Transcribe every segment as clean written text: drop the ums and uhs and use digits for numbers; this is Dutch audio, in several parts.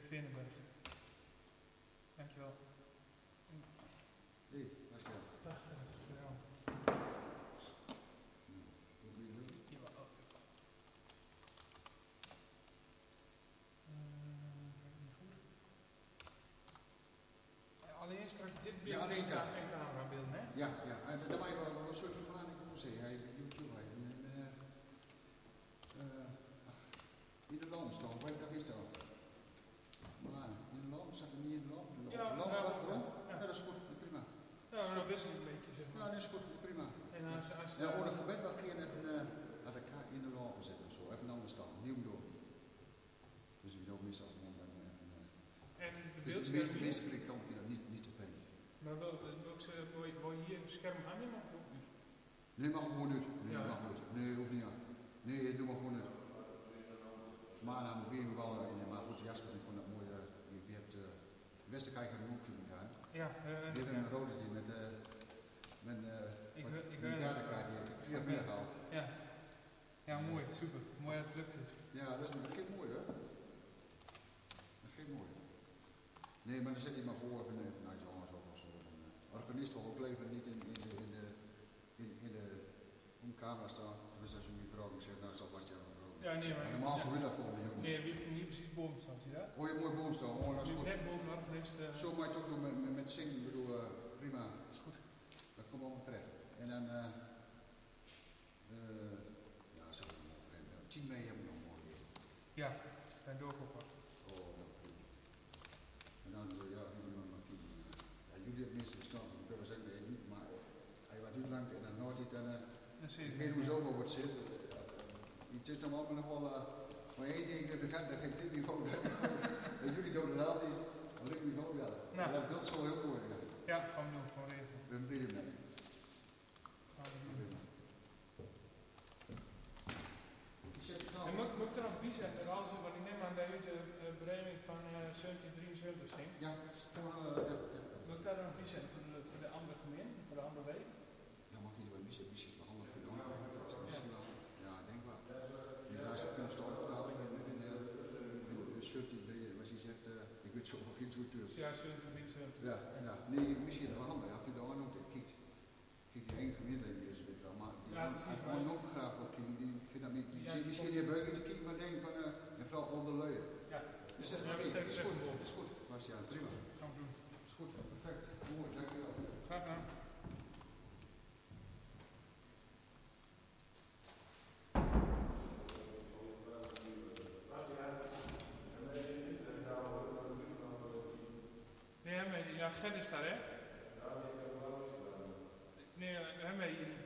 Veenenberg. Dankjewel. Hé, waar is dat? Dag, ja. Wat wil je doen? Ja, oh. Niet goed. Alleen straks dit beeld Ja, alleen dat. en camerabeelden, hè? Ja, daar mag je wel een soort vermaning moeten zeggen. Hij heeft YouTube, hij heeft in de lamp staan, waar dat is dat? Maar in de lamp, staat er niet in de lamp? Ja, lamp nou, wat gewoon? ja. Ja, dat is goed, prima. Ja, dan wisselen we een beetje, zeg Ja, maar. dat is goed, prima. En als Ja, voor het gebed mag je even aan de kaart in de lamp zetten of zo, even anders staan, nieuw door. Dus je ook meestal gewoon dan even. en de De beeldscherm meeste kant je dat niet te veel. maar wil je hier het scherm hangen, maar ook niet? Nee, mag gewoon niet. Nee, Ja. mag niet. Nee, hoeft niet aan. Nee, doe maar gewoon niet. Maar dan moet je wel in. Maar goed, Jasper is gewoon dat mooie. Je hebt Westerkijk en Roefing daar. Ja, Dit is een rode die met ik derde kaart die heeft 4 binnen gehaald. Ja. Ja, mooi, super. Mooi dat het lukt is. Ja, dat geeft mooi hoor. Dat geeft mooi. Nee, maar dan zet hij maar voor even naar iets anders op of zo. Organist wil ook leven niet in de camera staan. Dus als je die vrouw zegt, nou zal Bastiaan wel vrouw. Ja, nee, maar... Normaal gebeurt dat volgens mij ook niet. Nee, wie heeft niet precies boven staan, zie je dat? Oh, je hebt mooi boom staan. Oh, dat is Nu goed. net bovenaf heeft... Zo mag je het ook doen met zingen. Ik bedoel, prima. Dat is goed. Dat komt allemaal terecht. En dan, ja, zo. Team mee hebben we nog mooi weer. Ja, zijn doorkoppen. Oh, dat prima. En dan, ja, jullie hebben minstens verstand. Ik wil wel zeggen, maar hij wat duurt lang en dan nooit iets. Ik weet hoe zo wordt zitten. Het is normaal nog wel, maar één ding, we gaan daar geen tip meer gewoon. Jullie doen het altijd, alleen we gewoon wel. Nou. Dat is zo heel mooi. Ja, gaan we doen, gewoon regelen. We hebben weer mee. Gaan we doen. En Nou, moet ik er nog bij zetten, want ik neem aan dat u de berekening van 1773 zingt. ja, Moet ik daar nog bij zetten voor de andere gemeente, voor de andere week? dan mag je er wel missie behandelen voor de andere. Ja, ik denk wel. Daar is ook een stormvertaling in de 17, als hij zegt, ik weet zo nog geen toertuur. Ja, 1773. Ja, nee, misschien wel handig. Als je daar ook kijkt, kijk die één gemeente is dit wel, maar die gewoon ook graag wil kijken, die vindt dat niet. Die zit misschien hier buiten te kijken, maar denkt van, en vooral onder luien. Ja. Dus dat is goed, dat is goed. Bastiaan, prima. Gaan we doen. Dat is goed, perfect. Mooi, dankjewel. Graag gedaan. Nee, ja, Gert is daar, hè? Nee, hem hier niet.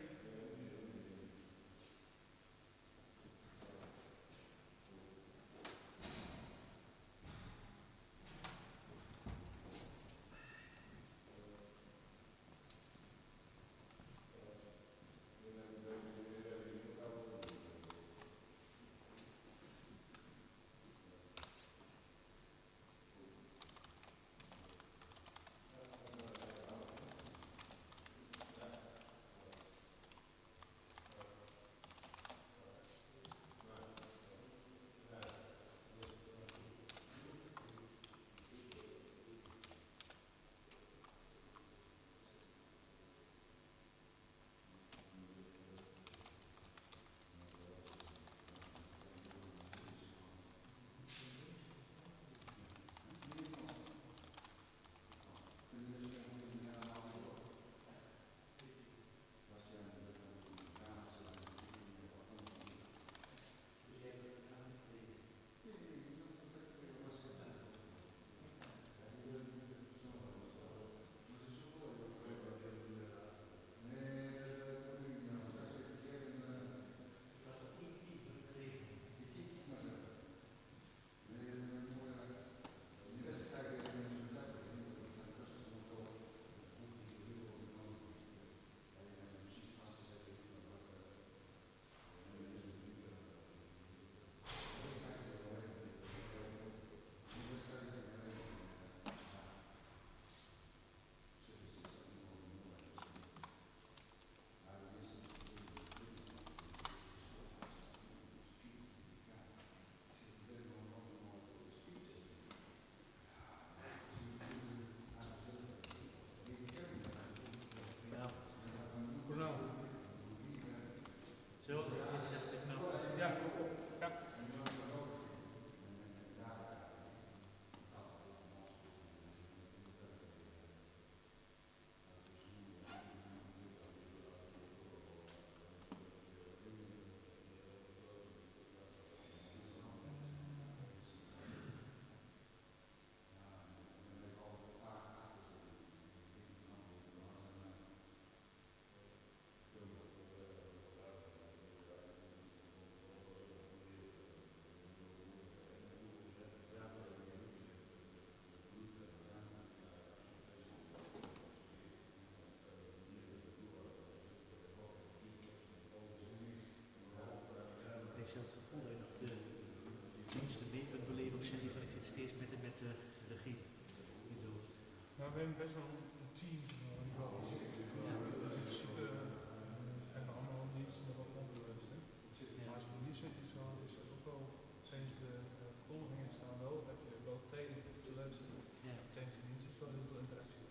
we hebben best wel een team. Dus in principe hebben we allemaal diensten nog wat opgelost. Maar als we hier zitten, is dat ook wel, sinds de verkondigingen staan wel, heb je wel tegen te luisteren. Tijdens de dienst is wel heel veel interactie.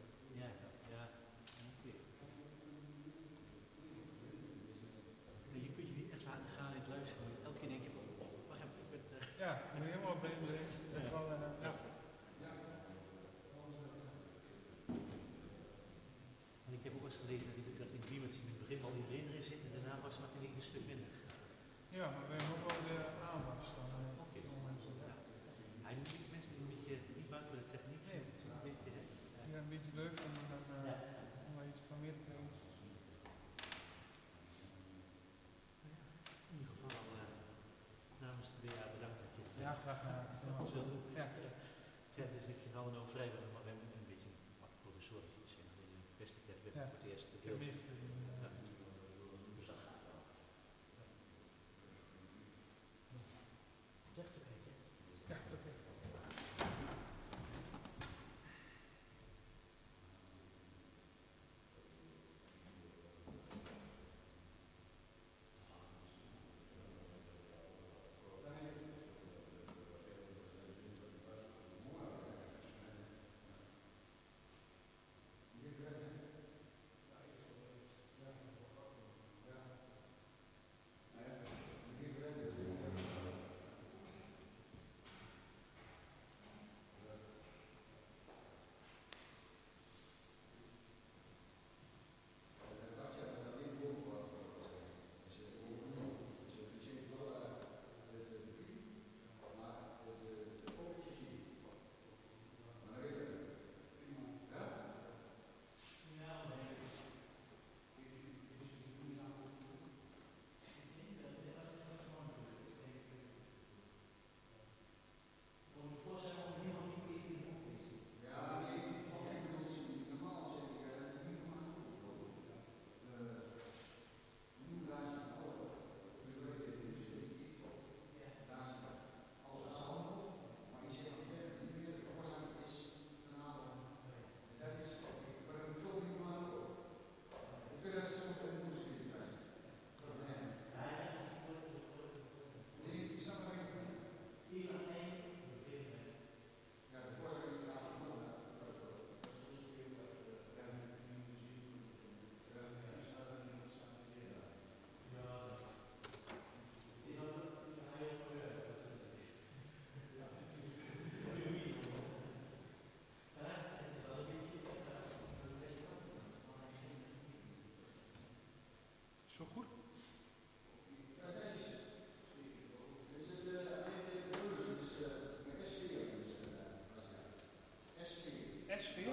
Je kunt je niet echt laten gaan in het luisteren. Elke keer denk je, wacht even, ik ben... Ja, ik ben helemaal bij me. En ik heb ook eens gelezen dat in Greenwich in het begin al iedereen erin zit en daarna was het een stuk minder. Ja, maar we hebben ook wel de aanwas dan. Oké. Hij moet mensen een beetje niet bang voor de techniek. Nee. Een beetje, hè? Ja, een beetje leuk om dan iets van meer te krijgen. In ieder geval namens de BA bedankt dat je het graag gedaan. ons wil doen. Ja. Dus ik ging al over vrijwillig, maar we hebben een beetje professorisch iets in de beste kerk voor het eerst. Dus dat gaat wel. Zegt oké, hè? Ja, oké. Zo goed? SV?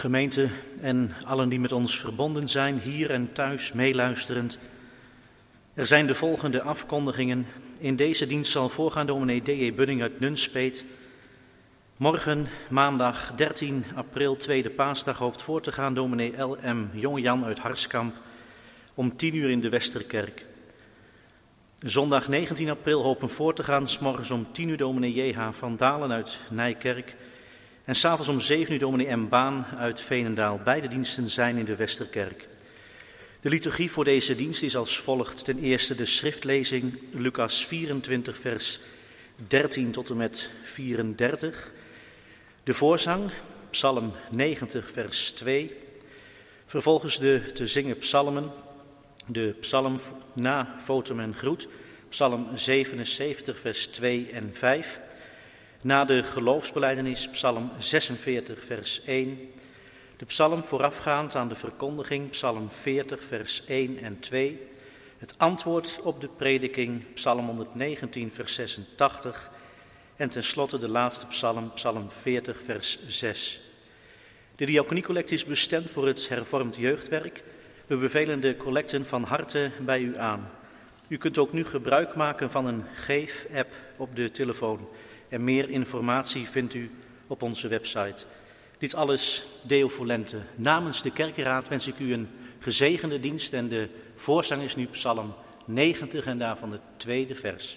Gemeente en allen die met ons verbonden zijn, hier en thuis meeluisterend. Er zijn de volgende afkondigingen. In deze dienst zal voorgaan dominee D.J. Bunning uit Nunspeet. Morgen, maandag 13 april, tweede paasdag, hoopt voor te gaan dominee L.M. Jongejan uit Harskamp om 10 uur in de Westerkerk. Zondag 19 april hopen voor te gaan, 's morgens om 10 uur dominee J.H. van Dalen uit Nijkerk. En 's avonds om 7 uur dominee M. Baan uit Veenendaal. Beide diensten zijn in de Westerkerk. De liturgie voor deze dienst is als volgt. Ten eerste de schriftlezing, Lucas 24 vers 13 tot en met 34. De voorzang, Psalm 90 vers 2. Vervolgens de te zingen psalmen. De psalm na votum en groet, Psalm 77 vers 2 en 5. Na de geloofsbelijdenis, Psalm 46 vers 1. De psalm voorafgaand aan de verkondiging, Psalm 40 vers 1 en 2. Het antwoord op de prediking, Psalm 119 vers 86. En tenslotte de laatste psalm, Psalm 40 vers 6. De diaconiecollecte is bestemd voor het hervormd jeugdwerk. We bevelen de collecten van harte bij u aan. U kunt ook nu gebruik maken van een Geef-app op de telefoon. En meer informatie vindt u op onze website. Dit alles Deo Volente. Namens de kerkenraad wens ik u een gezegende dienst. En de voorzang is nu Psalm 90 en daarvan het tweede vers.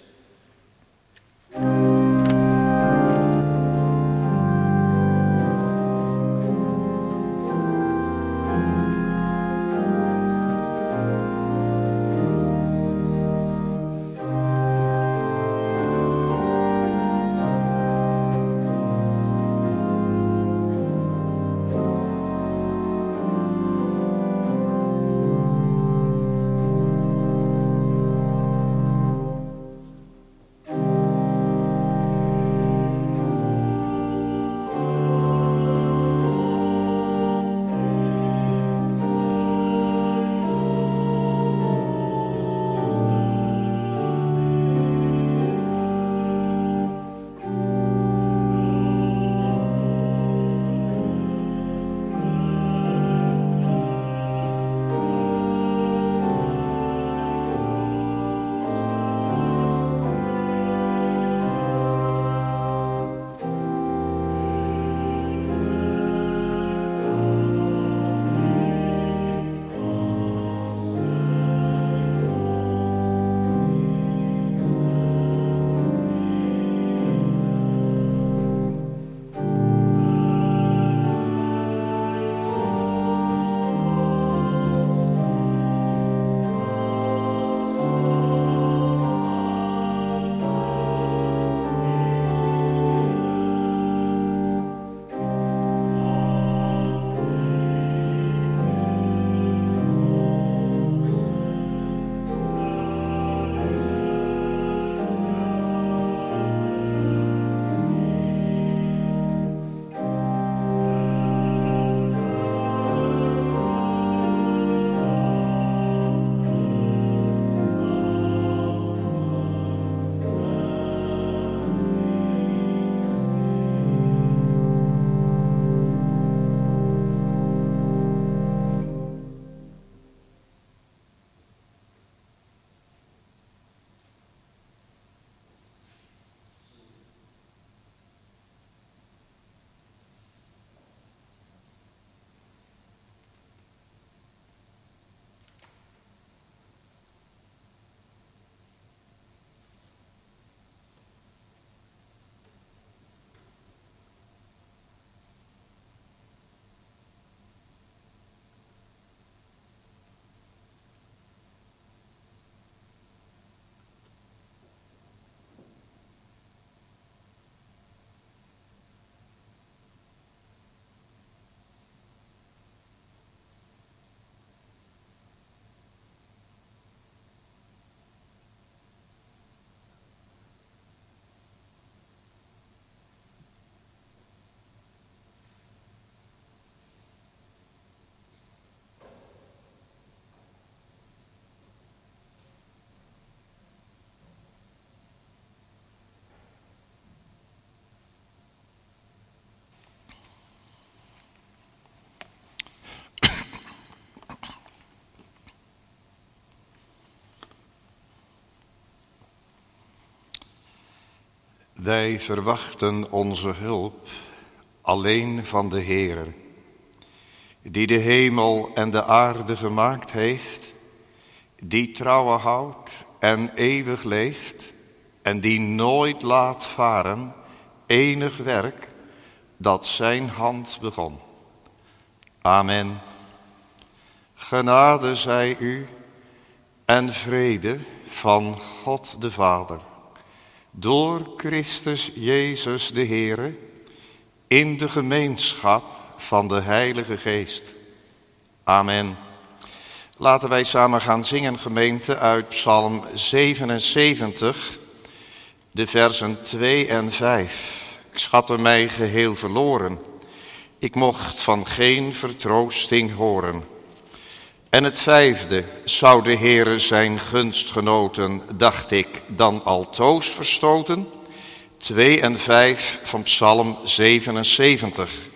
Wij verwachten onze hulp alleen van de Heere, die de hemel en de aarde gemaakt heeft, die trouwe houdt en eeuwig leeft en die nooit laat varen enig werk dat zijn hand begon. Amen. Genade zij u en vrede van God de Vader, door Christus Jezus de Heere, in de gemeenschap van de Heilige Geest. Amen. Laten wij samen gaan zingen, gemeente, uit Psalm 77, de versen 2 en 5. Ik schatte mij geheel verloren, ik mocht van geen vertroosting horen. En het 5e, zou de Heere zijn gunst genoten, dacht ik, dan altoos verstoten? 2 en 5 van Psalm 77.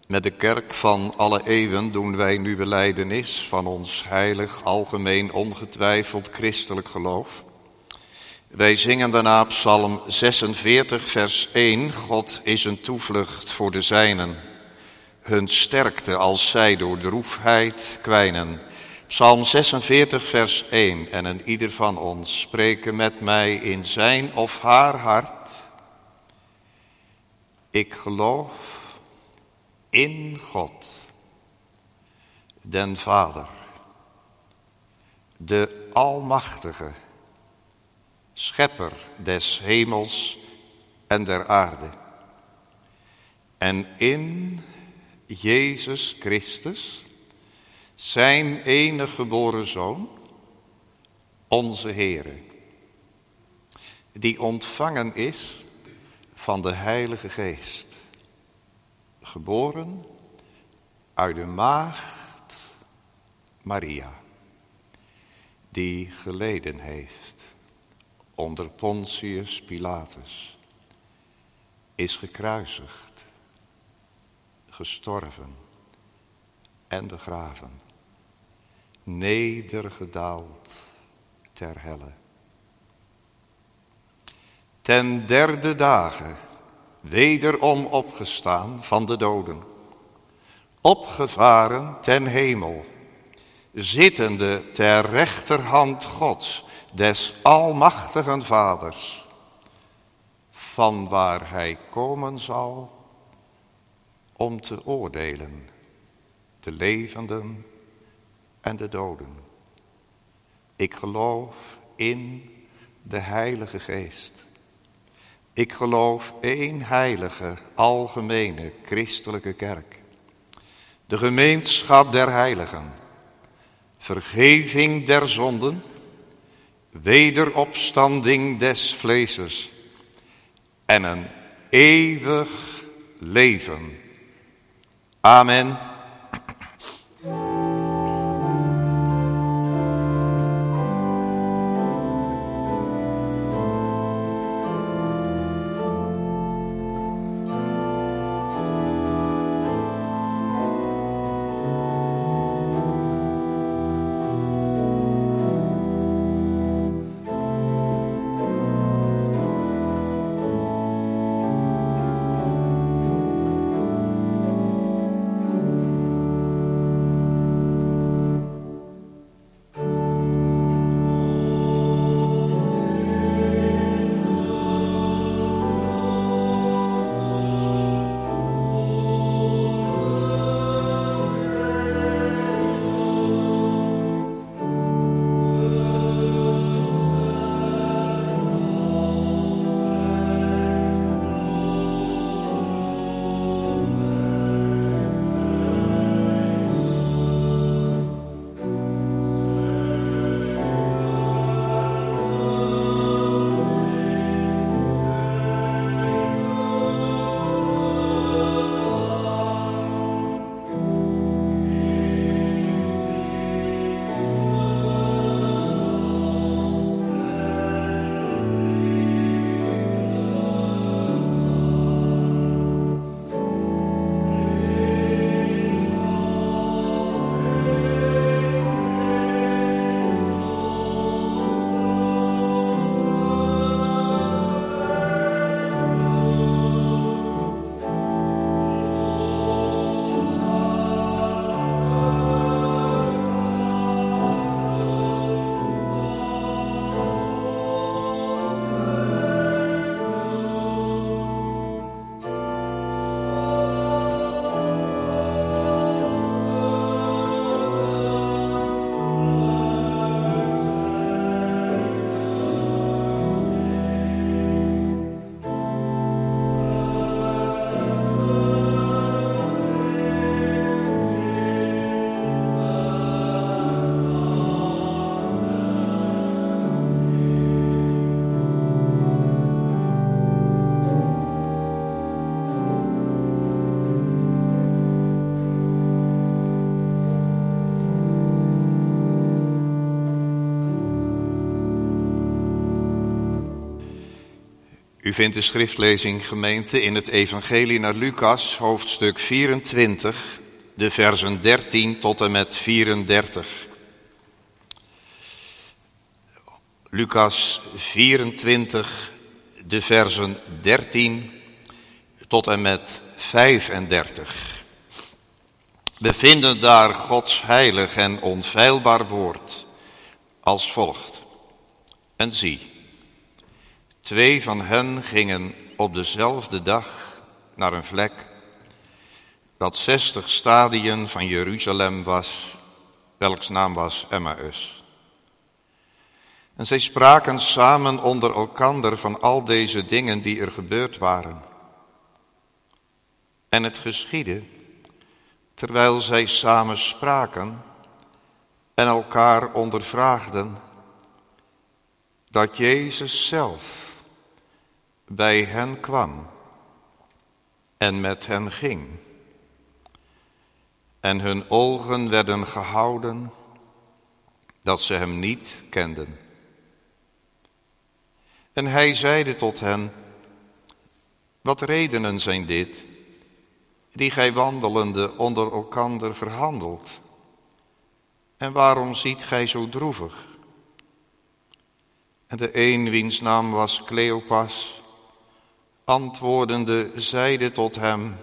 Met de kerk van alle eeuwen doen wij nu belijdenis van ons heilig, algemeen, ongetwijfeld christelijk geloof. Wij zingen daarna Psalm 46, vers 1. God is een toevlucht voor de zijnen, hun sterkte als zij door droefheid kwijnen. Psalm 46, vers 1. En ieder van ons spreken met mij in zijn of haar hart. Ik geloof in God, den Vader, de Almachtige, Schepper des hemels en der aarde. En in Jezus Christus, zijn enige geboren Zoon, onze Heere, die ontvangen is van de Heilige Geest, geboren uit de maagd Maria, die geleden heeft onder Pontius Pilatus, is gekruisigd, gestorven en begraven, nedergedaald ter helle. Ten derde dagen wederom opgestaan van de doden, opgevaren ten hemel, zittende ter rechterhand Gods, des almachtigen Vaders, van waar hij komen zal om te oordelen, de levenden en de doden. Ik geloof in de Heilige Geest. Ik geloof één heilige, algemene, christelijke kerk. De gemeenschap der heiligen, vergeving der zonden, wederopstanding des vleeses en een eeuwig leven. Amen. U vindt de schriftlezing, gemeente, in het evangelie naar Lucas, hoofdstuk 24, de versen 13 tot en met 34. Lucas 24, de versen 13 tot en met 35. We vinden daar Gods heilig en onfeilbaar woord als volgt. En zie, 2 van hen gingen op dezelfde dag naar een vlek dat 60 stadien van Jeruzalem was, welks naam was Emmaus. En zij spraken samen onder elkander van al deze dingen die er gebeurd waren. En het geschiedde, terwijl zij samen spraken en elkaar ondervraagden, dat Jezus zelf bij hen kwam en met hen ging. En hun ogen werden gehouden, dat ze hem niet kenden. En hij zeide tot hen, wat redenen zijn dit, die gij wandelende onder elkander verhandelt? En waarom ziet gij zo droevig? En de een, wiens naam was Cleopas, antwoordende, zeide tot hem,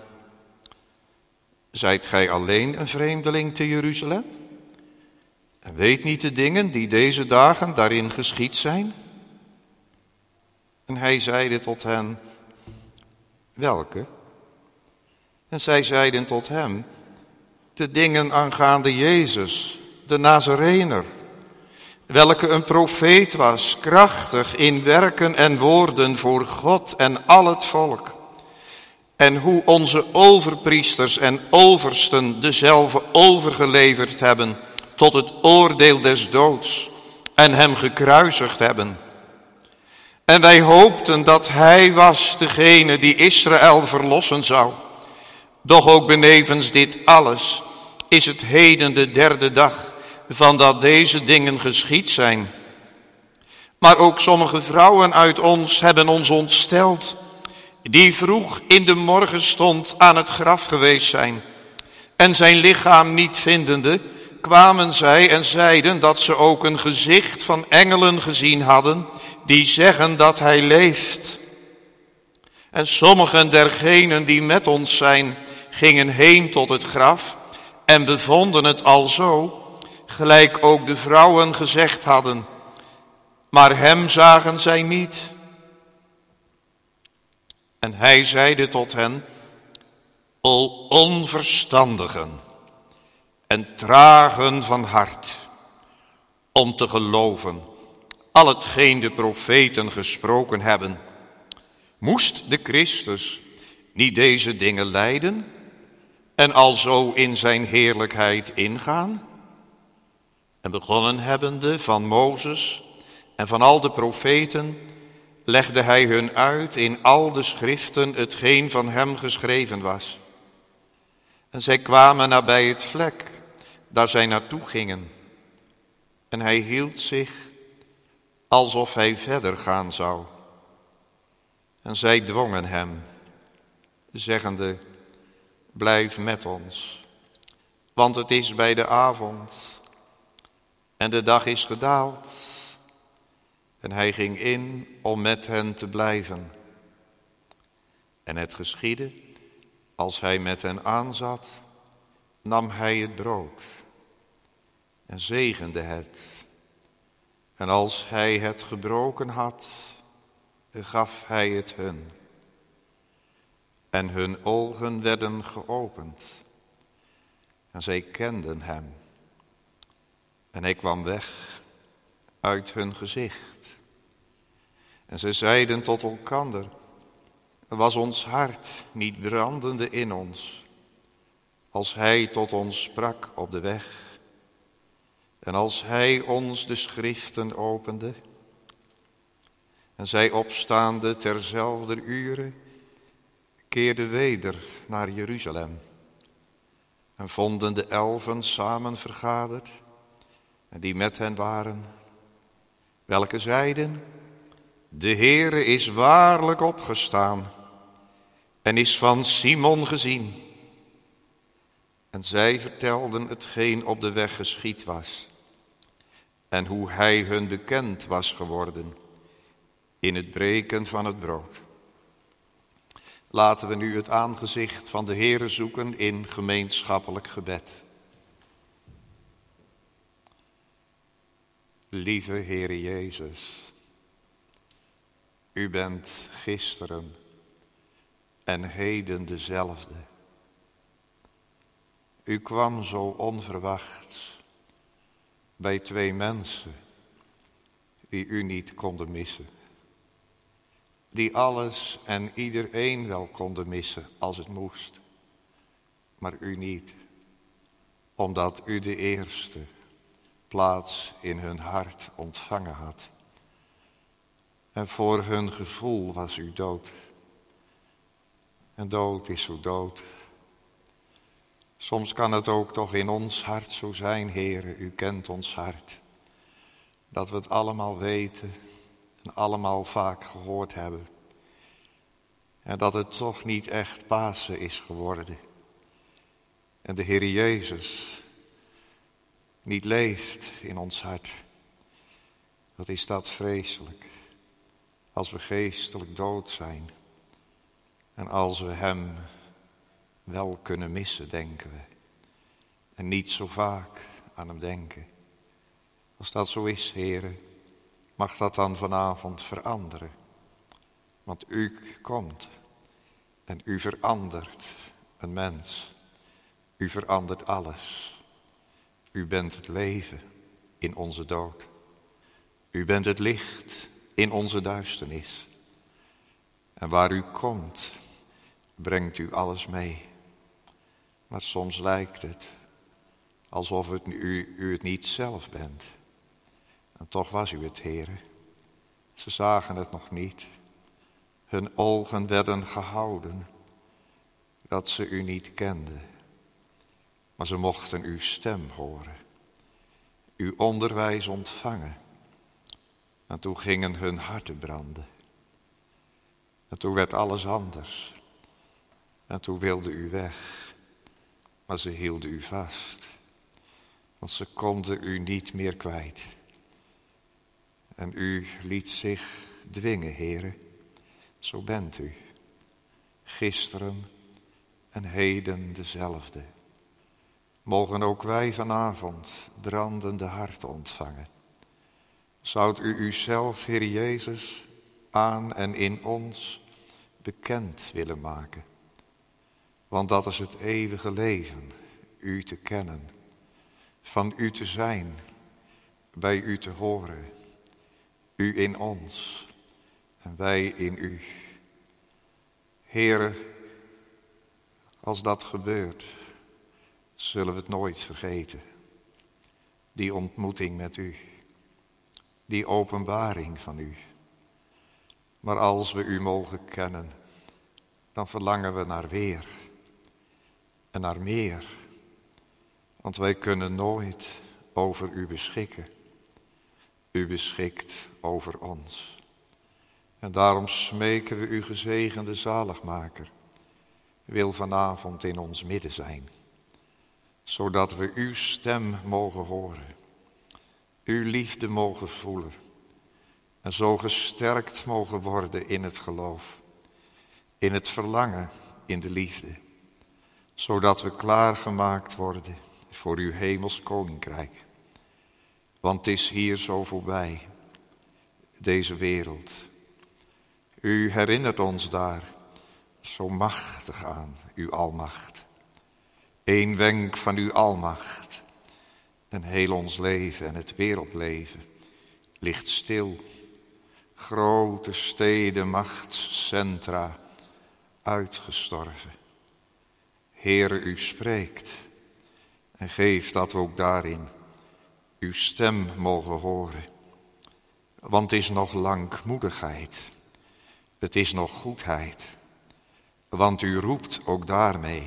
zijt gij alleen een vreemdeling te Jeruzalem? En weet niet de dingen die deze dagen daarin geschied zijn? En hij zeide tot hen, welke? En zij zeiden tot hem, de dingen aangaande Jezus, de Nazarener, welke een profeet was, krachtig in werken en woorden voor God en al het volk. En hoe onze overpriesters en oversten dezelve overgeleverd hebben tot het oordeel des doods en hem gekruisigd hebben. En wij hoopten dat hij was degene die Israël verlossen zou. Doch ook benevens dit alles is het heden de 3e dag van dat deze dingen geschied zijn. Maar ook sommige vrouwen uit ons hebben ons ontsteld, die vroeg in de morgenstond aan het graf geweest zijn. En zijn lichaam niet vindende, kwamen zij en zeiden dat ze ook een gezicht van engelen gezien hadden, die zeggen dat hij leeft. En sommigen dergenen die met ons zijn, gingen heen tot het graf en bevonden het alzo, gelijk ook de vrouwen gezegd hadden. Maar hem zagen zij niet. En hij zeide tot hen, o onverstandigen en tragen van hart, om te geloven al hetgeen de profeten gesproken hebben. Moest de Christus niet deze dingen lijden en alzo in zijn heerlijkheid ingaan? En begonnen hebbende van Mozes en van al de profeten, legde hij hun uit in al de schriften hetgeen van hem geschreven was. En zij kwamen nabij het vlek, daar zij naartoe gingen. En hij hield zich alsof hij verder gaan zou. En zij dwongen hem, zeggende, blijf met ons, want het is bij de avond en de dag is gedaald. En hij ging in om met hen te blijven. En het geschiedde, als hij met hen aanzat, nam hij het brood en zegende het. En als hij het gebroken had, gaf hij het hun. En hun ogen werden geopend. En zij kenden hem. En hij kwam weg uit hun gezicht. En ze zeiden tot elkander, was ons hart niet brandende in ons, als hij tot ons sprak op de weg, en als hij ons de schriften opende, en zij opstaande terzelfde ure, keerden weder naar Jeruzalem, en vonden de 11 samen vergaderd, en die met hen waren, welke zeiden, de Heere is waarlijk opgestaan en is van Simon gezien. En zij vertelden hetgeen op de weg geschied was en hoe hij hun bekend was geworden in het breken van het brood. Laten we nu het aangezicht van de Heere zoeken in gemeenschappelijk gebed. Lieve Heere Jezus, u bent gisteren en heden dezelfde. U kwam zo onverwachts bij twee mensen die u niet konden missen. Die alles en iedereen wel konden missen als het moest. Maar u niet, omdat u de eerste plaats in hun hart ontvangen had. En voor hun gevoel was u dood. En dood is zo dood. Soms kan het ook toch in ons hart zo zijn, Heere, u kent ons hart. Dat we het allemaal weten en allemaal vaak gehoord hebben. En dat het toch niet echt Pasen is geworden. En de Heer Jezus niet leeft in ons hart. Wat is dat vreselijk. Als we geestelijk dood zijn. En als we hem wel kunnen missen, denken we. En niet zo vaak aan hem denken. Als dat zo is, Heere, mag dat dan vanavond veranderen. Want u komt en u verandert een mens. U verandert alles. U bent het leven in onze dood. U bent het licht in onze duisternis. En waar u komt, brengt u alles mee. Maar soms lijkt het alsof u het niet zelf bent. En toch was u het, Heere. Ze zagen het nog niet. Hun ogen werden gehouden, dat ze u niet kenden. Maar ze mochten uw stem horen, uw onderwijs ontvangen. En toen gingen hun harten branden. En toen werd alles anders. En toen wilde u weg, maar ze hielden u vast. Want ze konden u niet meer kwijt. En u liet zich dwingen, Heere. Zo bent u. Gisteren en heden dezelfde. Mogen ook wij vanavond brandende harten ontvangen. Zoudt u uzelf, Heer Jezus, aan en in ons bekend willen maken. Want dat is het eeuwige leven, u te kennen. Van u te zijn, bij u te horen. U in ons en wij in u. Heere, als dat gebeurt, zullen we het nooit vergeten. Die ontmoeting met u. Die openbaring van u. Maar als we u mogen kennen, dan verlangen we naar weer. En naar meer. Want wij kunnen nooit over u beschikken. U beschikt over ons. En daarom smeken we u gezegende zaligmaker. Wil vanavond in ons midden zijn. Zodat we uw stem mogen horen. Uw liefde mogen voelen. En zo gesterkt mogen worden in het geloof. In het verlangen, in de liefde. Zodat we klaargemaakt worden voor uw hemels koninkrijk. Want het is hier zo voorbij, deze wereld. U herinnert ons daar zo machtig aan, uw almacht. Eén wenk van uw almacht. En heel ons leven en het wereldleven ligt stil. Grote steden, machtscentra, uitgestorven. Heere, u spreekt en geeft dat we ook daarin uw stem mogen horen. Want het is nog langmoedigheid, het is nog goedheid. Want u roept ook daarmee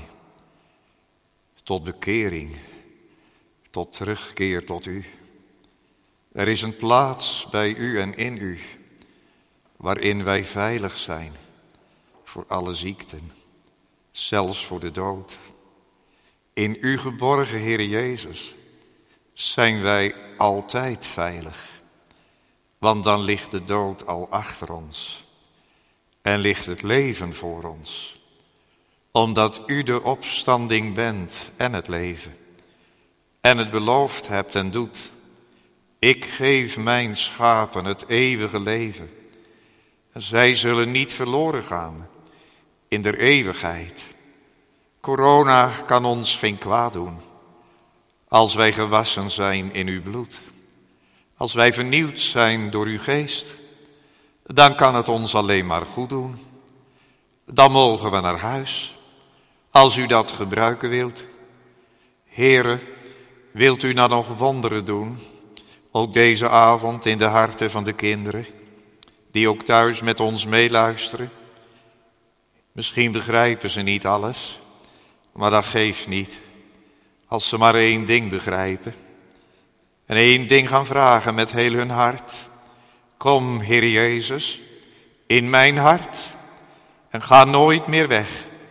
tot bekering, tot terugkeer tot u. Er is een plaats bij u en in u, waarin wij veilig zijn voor alle ziekten, zelfs voor de dood. In u geborgen, Heere Jezus, zijn wij altijd veilig, want dan ligt de dood al achter ons en ligt het leven voor ons, omdat u de opstanding bent en het leven, en het beloofd hebt en doet. Ik geef mijn schapen het eeuwige leven. Zij zullen niet verloren gaan in der eeuwigheid. Corona kan ons geen kwaad doen, als wij gewassen zijn in uw bloed. Als wij vernieuwd zijn door uw geest, dan kan het ons alleen maar goed doen. Dan mogen we naar huis, als u dat gebruiken wilt. Heere, wilt u nou nog wonderen doen, ook deze avond in de harten van de kinderen, die ook thuis met ons meeluisteren. Misschien begrijpen ze niet alles, maar dat geeft niet, als ze maar één ding begrijpen en één ding gaan vragen met heel hun hart. Kom, Heer Jezus, in mijn hart en ga nooit meer weg.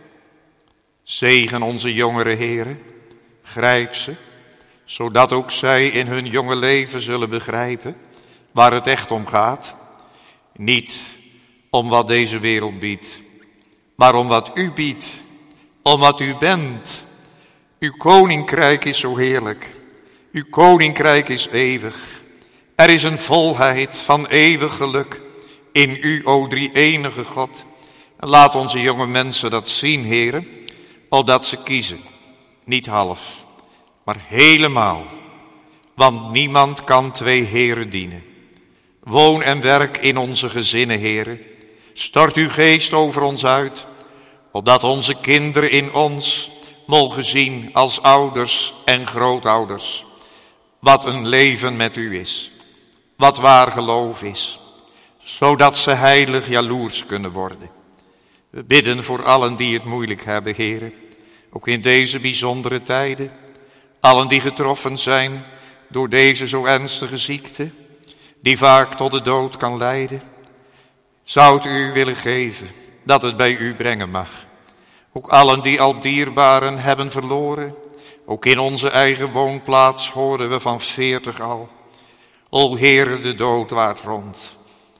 Zegen onze jongere heren, grijp ze, zodat ook zij in hun jonge leven zullen begrijpen waar het echt om gaat. Niet om wat deze wereld biedt, maar om wat u biedt, om wat u bent. Uw koninkrijk is zo heerlijk, uw koninkrijk is eeuwig. Er is een volheid van eeuwig geluk in u, o drie-enige God. En laat onze jonge mensen dat zien, heren, opdat ze kiezen, niet half, maar helemaal. Want niemand kan twee heren dienen. Woon en werk in onze gezinnen, heren. Stort uw geest over ons uit, opdat onze kinderen in ons mogen zien als ouders en grootouders wat een leven met u is, wat waar geloof is, zodat ze heilig jaloers kunnen worden. We bidden voor allen die het moeilijk hebben, heren, ook in deze bijzondere tijden, allen die getroffen zijn door deze zo ernstige ziekte, die vaak tot de dood kan leiden. Zou het u willen geven dat het bij u brengen mag. Ook allen die al dierbaren hebben verloren, ook in onze eigen woonplaats horen we van 40 al. O Heere, de dood waart rond.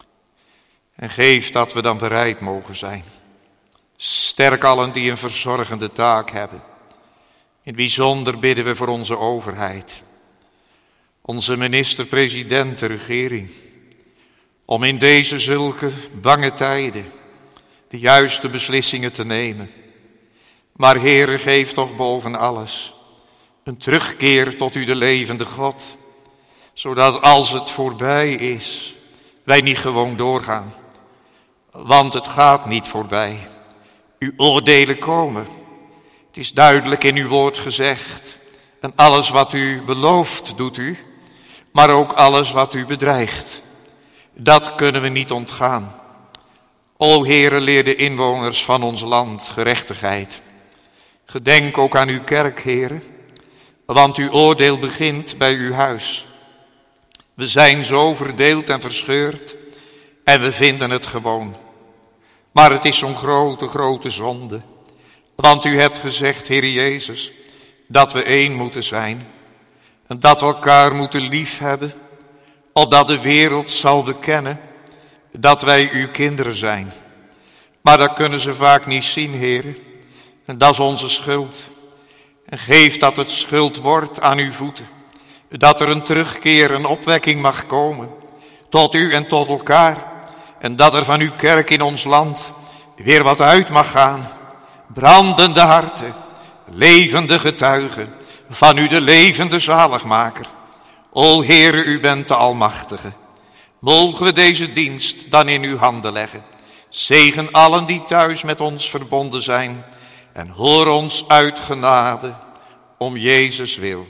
En geef dat we dan bereid mogen zijn. Sterk allen die een verzorgende taak hebben. In het bijzonder bidden we voor onze overheid. Onze minister-president, de regering. Om in deze zulke bange tijden de juiste beslissingen te nemen. Maar Heere, geef toch boven alles een terugkeer tot u de levende God. Zodat als het voorbij is, wij niet gewoon doorgaan. Want het gaat niet voorbij. Uw oordelen komen. Het is duidelijk in uw woord gezegd. En alles wat u belooft doet u. Maar ook alles wat u bedreigt. Dat kunnen we niet ontgaan. O Heere, leer de inwoners van ons land gerechtigheid. Gedenk ook aan uw kerk, Heere. Want uw oordeel begint bij uw huis. We zijn zo verdeeld en verscheurd. En we vinden het gewoon. Maar het is zo'n grote, grote zonde. Want u hebt gezegd, Heer Jezus, dat we één moeten zijn. En dat we elkaar moeten liefhebben. Opdat de wereld zal bekennen dat wij uw kinderen zijn. Maar dat kunnen ze vaak niet zien, Heer. En dat is onze schuld. En geef dat het schuld wordt aan uw voeten. Dat er een terugkeer, een opwekking mag komen. Tot u en tot elkaar. En dat er van uw kerk in ons land weer wat uit mag gaan. Brandende harten, levende getuigen van u de levende zaligmaker. O Heere, u bent de Almachtige. Mogen we deze dienst dan in uw handen leggen. Zegen allen die thuis met ons verbonden zijn. En hoor ons uit genade om Jezus wil.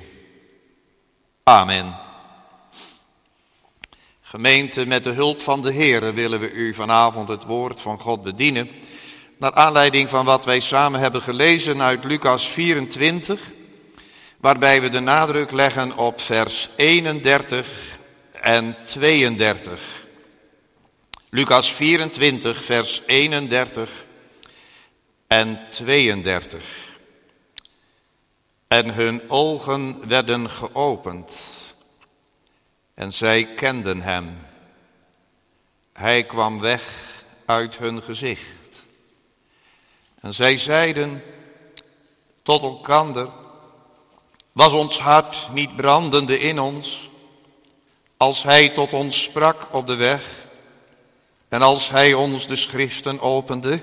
Amen. Gemeente, met de hulp van de Heere willen we u vanavond het woord van God bedienen. Naar aanleiding van wat wij samen hebben gelezen uit Lucas 24. Waarbij we de nadruk leggen op vers 31 en 32. Lucas 24, vers 31 en 32. En hun ogen werden geopend en zij kenden hem. Hij kwam weg uit hun gezicht. En zij zeiden tot elkander: was ons hart niet brandende in ons, als hij tot ons sprak op de weg en als hij ons de schriften opende?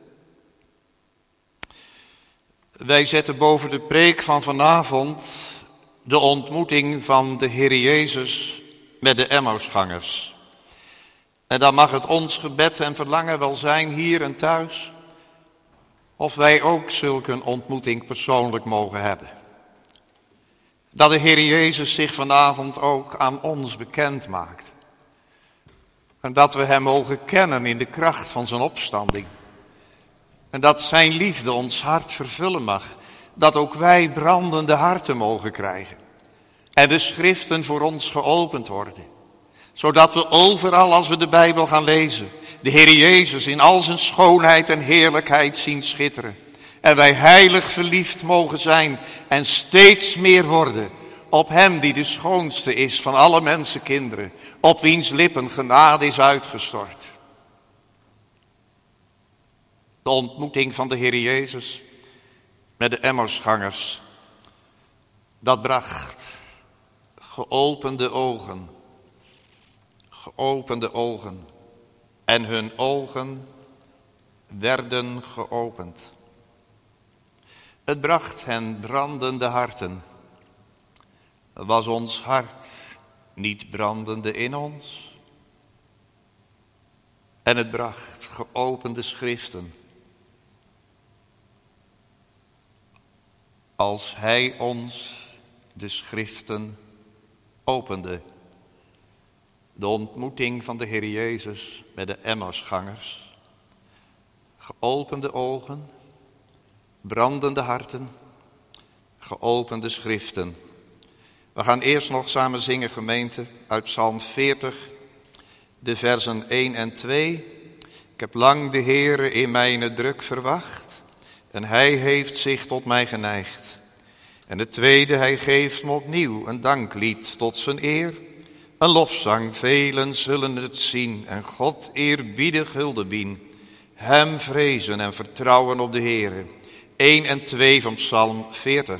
Wij zetten boven de preek van vanavond de ontmoeting van de Heer Jezus met de Emmausgangers. En dan mag het ons gebed en verlangen wel zijn, hier en thuis, of wij ook zulke een ontmoeting persoonlijk mogen hebben. Dat de Heer Jezus zich vanavond ook aan ons bekend maakt. En dat we hem mogen kennen in de kracht van zijn opstanding. En dat zijn liefde ons hart vervullen mag. Dat ook wij brandende harten mogen krijgen. En de schriften voor ons geopend worden. Zodat we overal als we de Bijbel gaan lezen, de Heer Jezus in al zijn schoonheid en heerlijkheid zien schitteren. En wij heilig verliefd mogen zijn en steeds meer worden op hem die de schoonste is van alle mensenkinderen. Op wiens lippen genade is uitgestort. De ontmoeting van de Heer Jezus met de Emmausgangers, dat bracht geopende ogen. Geopende ogen. En hun ogen werden geopend. Het bracht hen brandende harten. Was ons hart niet brandende in ons? En het bracht geopende schriften. Als hij ons de schriften opende. De ontmoeting van de Heer Jezus met de Emmausgangers. Geopende ogen, brandende harten, geopende schriften. We gaan eerst nog samen zingen, gemeente, uit Psalm 40, de versen 1 en 2. Ik heb lang de Heere in mijn druk verwacht en hij heeft zich tot mij geneigd. En de tweede, hij geeft me opnieuw een danklied tot zijn eer. Een lofzang, velen zullen het zien en God eerbiedig huldebien. Hem vrezen en vertrouwen op de Heere. 1 en 2 van Psalm 40.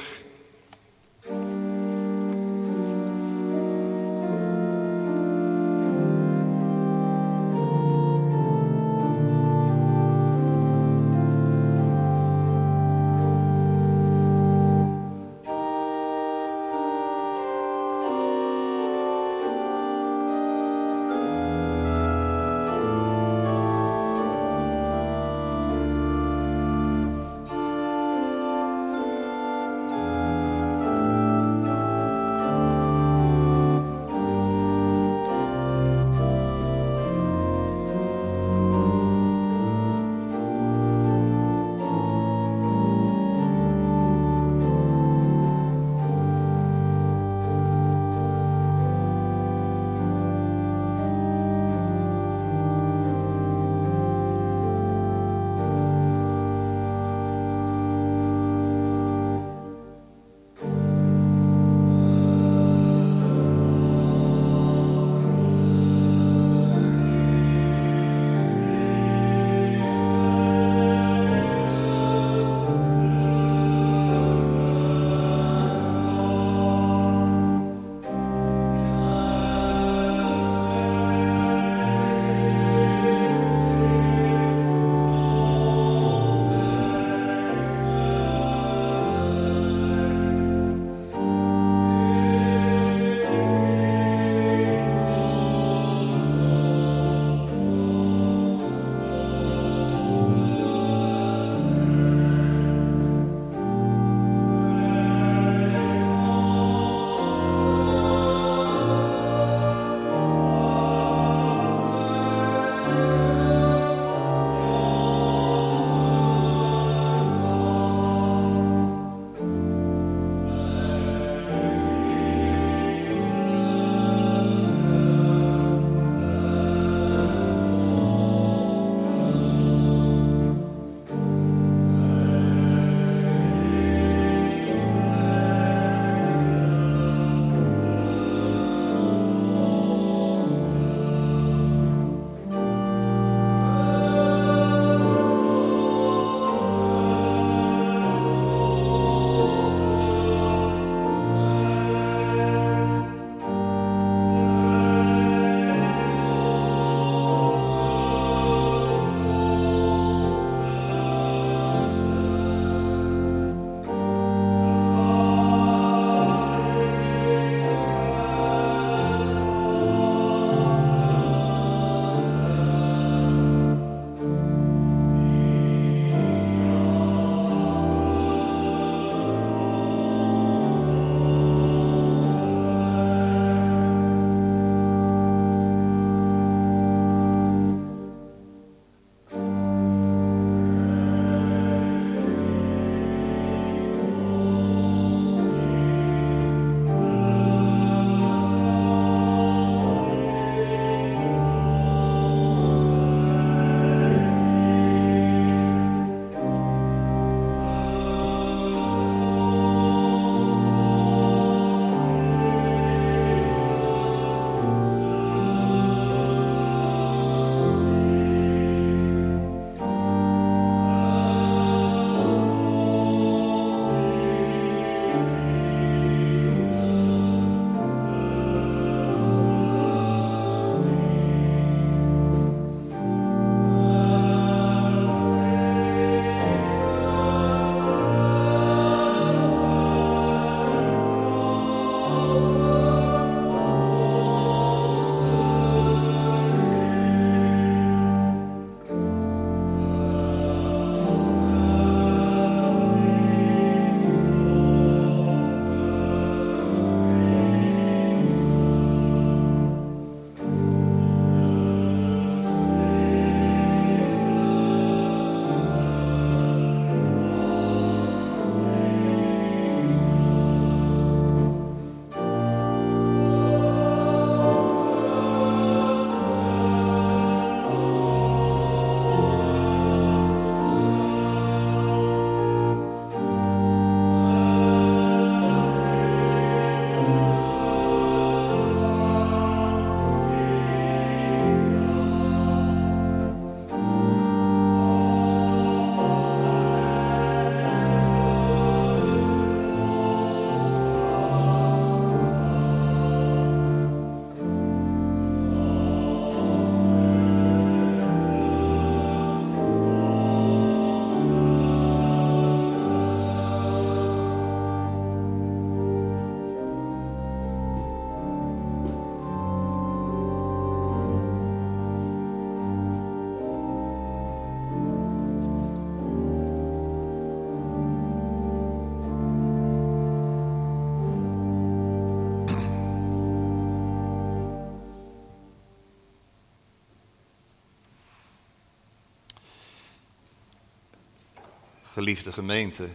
Geliefde gemeente,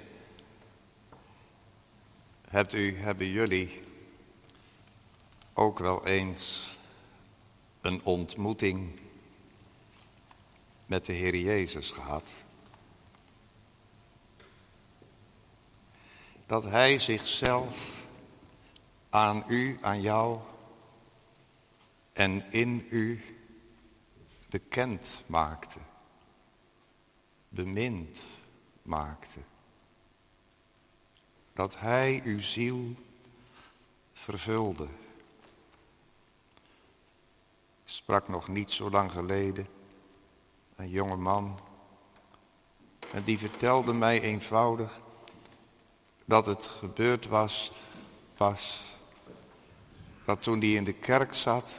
hebben jullie ook wel eens een ontmoeting met de Heer Jezus gehad? Dat Hij zichzelf aan u, aan jou en in u bekend maakte, bemind maakte. Dat Hij uw ziel vervulde. Ik sprak nog niet zo lang geleden een jonge man en die vertelde mij eenvoudig dat het gebeurd was dat toen hij in de kerk zat,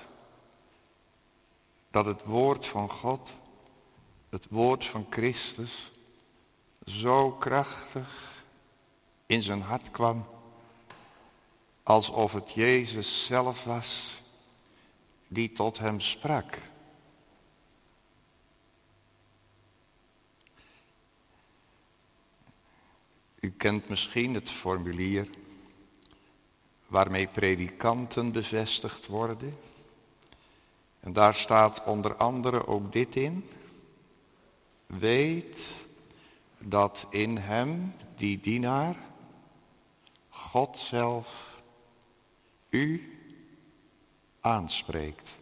dat het woord van God, het woord van Christus, zo krachtig in zijn hart kwam, alsof het Jezus zelf was die tot hem sprak. U kent misschien het formulier waarmee predikanten bevestigd worden. En daar staat onder andere ook dit in. Weet dat in hem, die dienaar, God zelf u aanspreekt.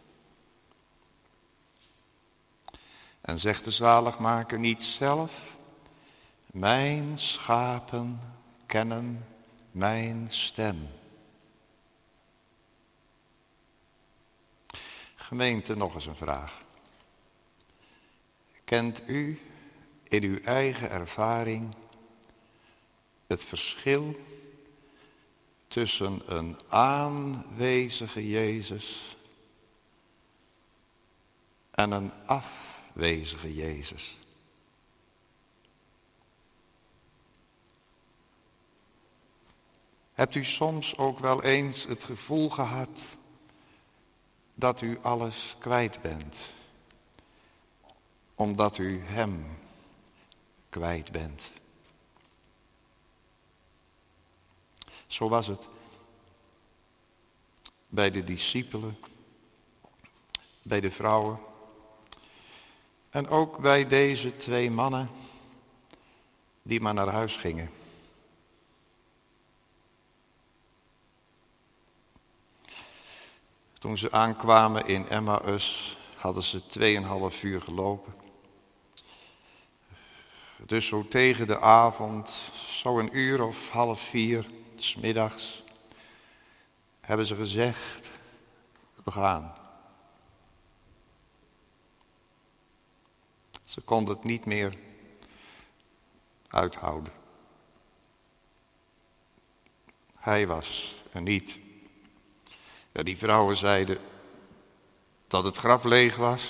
En zegt de zaligmaker niet zelf: mijn schapen kennen mijn stem. Gemeente, nog eens een vraag. Kent u in uw eigen ervaring het verschil tussen een aanwezige Jezus en een afwezige Jezus? Hebt u soms ook wel eens het gevoel gehad dat u alles kwijt bent, omdat u hem kwijt bent? Zo was het bij de discipelen, bij de vrouwen en ook bij deze twee mannen die maar naar huis gingen. Toen ze aankwamen in Emmaus hadden ze 2,5 uur gelopen. Dus zo tegen de avond, zo 1 uur of 3:30, 's middags, hebben ze gezegd: we gaan. Ze konden het niet meer uithouden. Hij was er niet. Ja, die vrouwen zeiden dat het graf leeg was.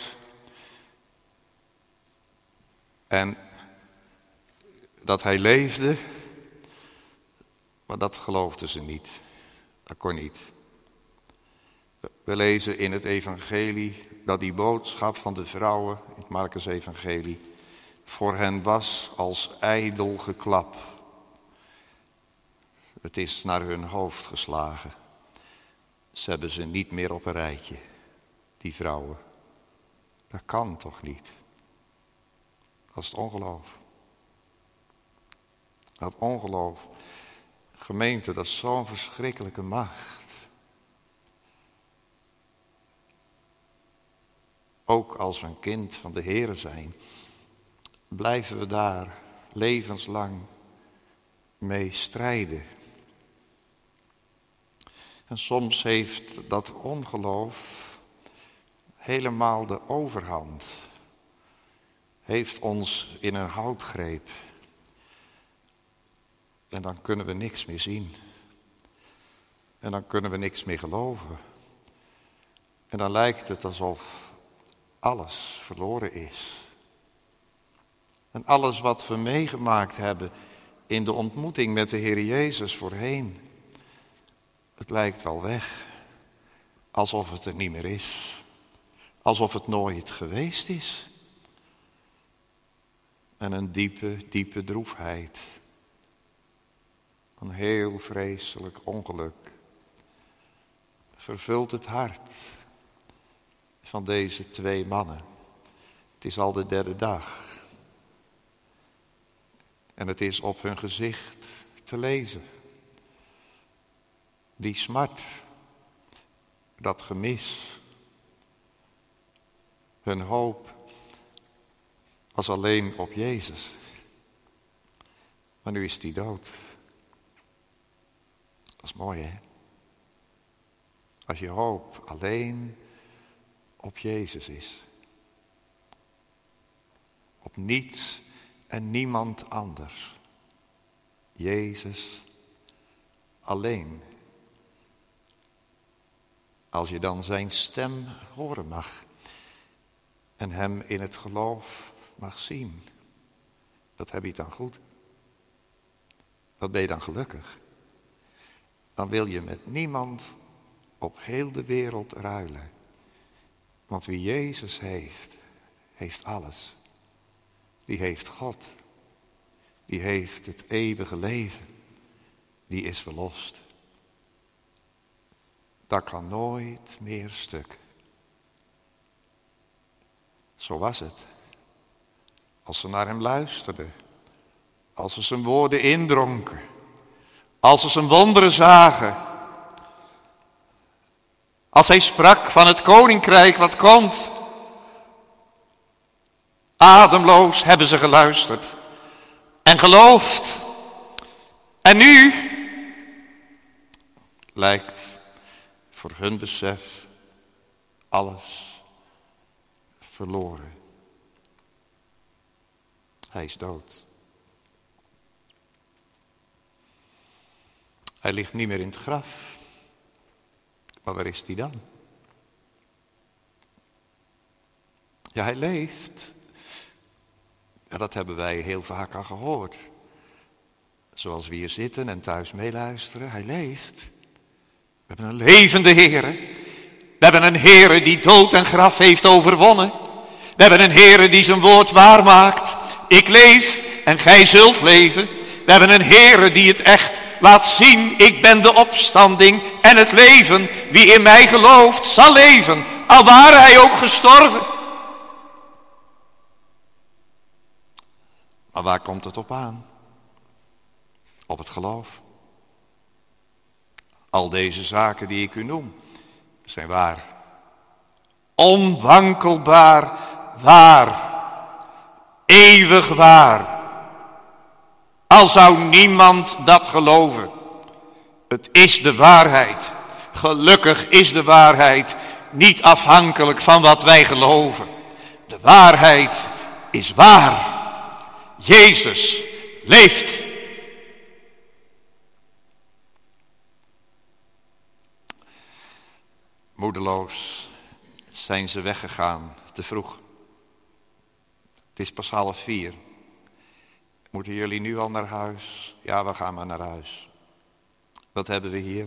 En dat hij leefde. Maar dat geloofden ze niet. Dat kon niet. We lezen in het evangelie dat die boodschap van de vrouwen, in het Markus evangelie, voor hen was als ijdel geklap. Het is naar hun hoofd geslagen. Ze hebben ze niet meer op een rijtje, die vrouwen. Dat kan toch niet? Dat is het ongeloof. Dat ongeloof. Gemeente, dat is zo'n verschrikkelijke macht. Ook als we een kind van de Heere zijn, blijven we daar levenslang mee strijden. En soms heeft dat ongeloof helemaal de overhand. Heeft ons in een houtgreep. En dan kunnen we niks meer zien. En dan kunnen we niks meer geloven. En dan lijkt het alsof alles verloren is. En alles wat we meegemaakt hebben in de ontmoeting met de Heer Jezus voorheen, het lijkt wel weg. Alsof het er niet meer is. Alsof het nooit geweest is. en een diepe, diepe droefheid. Een heel vreselijk ongeluk vervult het hart van deze twee mannen. Het is al de derde dag. En het is op hun gezicht te lezen. Die smart, dat gemis. Hun hoop was alleen op Jezus. Maar nu is die dood. Dat is mooi, hè? Als je hoop alleen op Jezus is. Op niets en niemand anders. Jezus alleen. Als je dan zijn stem horen mag. En hem in het geloof mag zien. Dat heb je dan goed. Wat ben je dan gelukkig? Dan wil je met niemand op heel de wereld ruilen. Want wie Jezus heeft, heeft alles. Die heeft God. Die heeft het eeuwige leven. Die is verlost. Dat kan nooit meer stuk. Zo was het. Als ze naar hem luisterden. Als ze zijn woorden indronken. Als ze zijn wonderen zagen. Als hij sprak van het koninkrijk wat komt. Ademloos hebben ze geluisterd. En geloofd. En nu lijkt voor hun besef alles verloren. Hij is dood. Hij ligt niet meer in het graf. Maar waar is hij dan? Ja, hij leeft. Ja, dat hebben wij heel vaak al gehoord. Zoals we hier zitten en thuis meeluisteren. Hij leeft. We hebben een levende Heere. We hebben een Heere die dood en graf heeft overwonnen. We hebben een Heere die zijn woord waarmaakt. Ik leef en gij zult leven. We hebben een Heere die het echt laat zien. Ik ben de opstanding en het leven. Wie in mij gelooft zal leven. Al ware hij ook gestorven. Maar waar komt het op aan? Op het geloof. Al deze zaken die ik u noem, zijn waar. Onwankelbaar waar. Eeuwig waar. Al zou niemand dat geloven. Het is de waarheid. Gelukkig is de waarheid niet afhankelijk van wat wij geloven. De waarheid is waar. Jezus leeft. Moedeloos zijn ze weggegaan, te vroeg. Het is pas 3:30. Moeten jullie nu al naar huis? Ja, we gaan maar naar huis. Wat hebben we hier?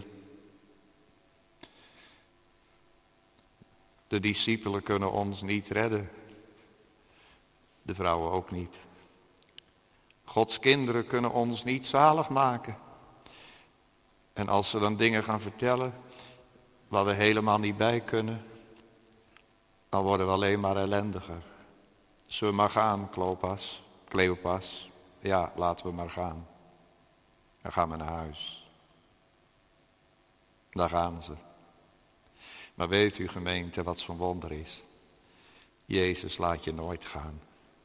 De discipelen kunnen ons niet redden. De vrouwen ook niet. Gods kinderen kunnen ons niet zalig maken. En als ze dan dingen gaan vertellen waar we helemaal niet bij kunnen, dan worden we alleen maar ellendiger. Zullen we maar gaan, Cleopas? Ja, laten we maar gaan. Dan gaan we naar huis. Daar gaan ze. Maar weet u, gemeente, wat zo'n wonder is? Jezus laat je nooit gaan.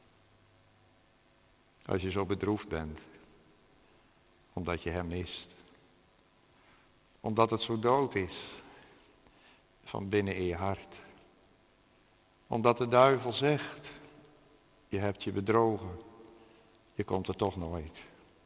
Als je zo bedroefd bent, omdat je hem mist. Omdat het zo dood is, van binnen in je hart. Omdat de duivel zegt, je hebt je bedrogen, je komt er toch nooit.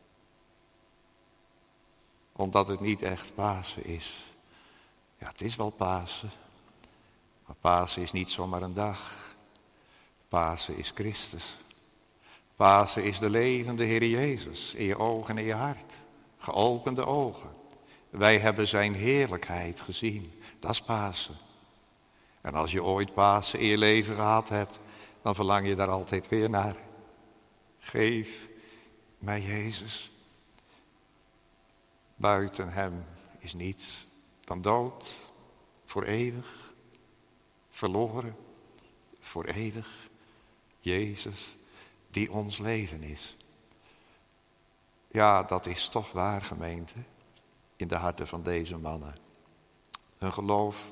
Omdat het niet echt Pasen is. Ja, het is wel Pasen, maar Pasen is niet zomaar een dag. Pasen is Christus. Pasen is de levende Heer Jezus in je ogen en in je hart. Geopende ogen. Wij hebben zijn heerlijkheid gezien. Dat is Pasen. En als je ooit Pasen in je leven gehad hebt, dan verlang je daar altijd weer naar. Geef mij Jezus. Buiten hem is niets dan dood, voor eeuwig, verloren, voor eeuwig. Jezus, die ons leven is. Ja, dat is toch waar, gemeente, in de harten van deze mannen. Hun geloof.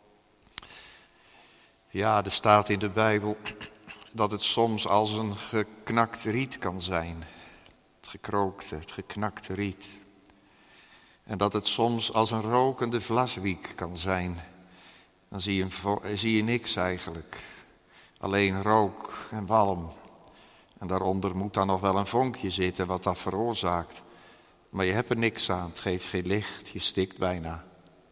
Ja, er staat in de Bijbel dat het soms als een geknakt riet kan zijn. Het gekrookte, het geknakte riet. En dat het soms als een rokende vlaswiek kan zijn. Dan zie je niks eigenlijk. Alleen rook en walm. En daaronder moet dan nog wel een vonkje zitten wat dat veroorzaakt. Maar je hebt er niks aan, het geeft geen licht, je stikt bijna.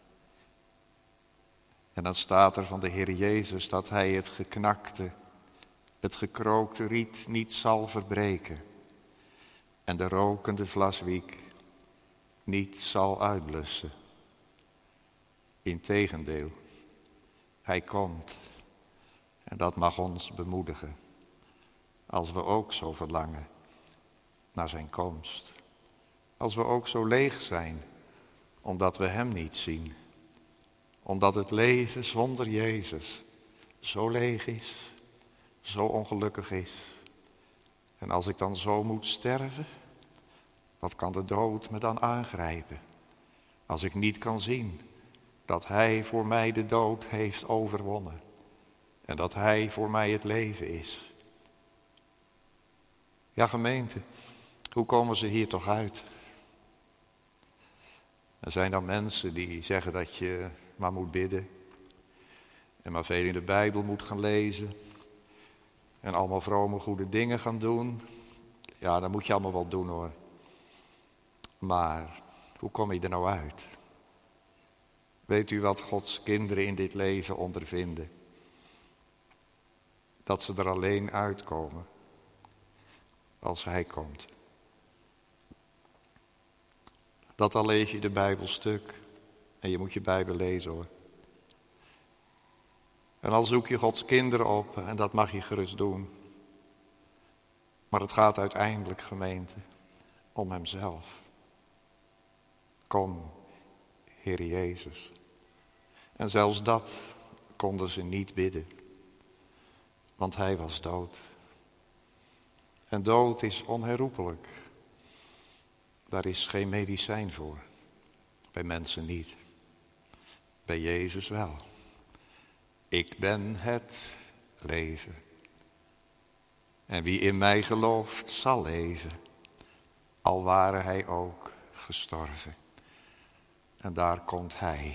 En dan staat er van de Heer Jezus dat hij het geknakte, het gekrookte riet niet zal verbreken. En de rokende vlaswiek niet zal uitblussen. Integendeel, hij komt. En dat mag ons bemoedigen. Als we ook zo verlangen naar zijn komst. Als we ook zo leeg zijn, omdat we hem niet zien. Omdat het leven zonder Jezus zo leeg is, zo ongelukkig is. En als ik dan zo moet sterven, wat kan de dood me dan aangrijpen? Als ik niet kan zien dat hij voor mij de dood heeft overwonnen. En dat hij voor mij het leven is. Ja, gemeente, hoe komen ze hier toch uit? Er zijn dan mensen die zeggen dat je maar moet bidden. En maar veel in de Bijbel moet gaan lezen. En allemaal vrome goede dingen gaan doen. Ja, dat moet je allemaal wel doen hoor. Maar hoe kom je er nou uit? Weet u wat Gods kinderen in dit leven ondervinden? Dat ze er alleen uitkomen als hij komt. Dat al lees je de Bijbel stuk. En je moet je Bijbel lezen hoor. En al zoek je Gods kinderen op. En dat mag je gerust doen. Maar het gaat uiteindelijk, gemeente, om hemzelf. Kom, Heer Jezus. En zelfs dat konden ze niet bidden. Want hij was dood. En dood is onherroepelijk. Daar is geen medicijn voor. Bij mensen niet. Bij Jezus wel. Ik ben het leven. En wie in mij gelooft zal leven. Al ware hij ook gestorven. En daar komt hij.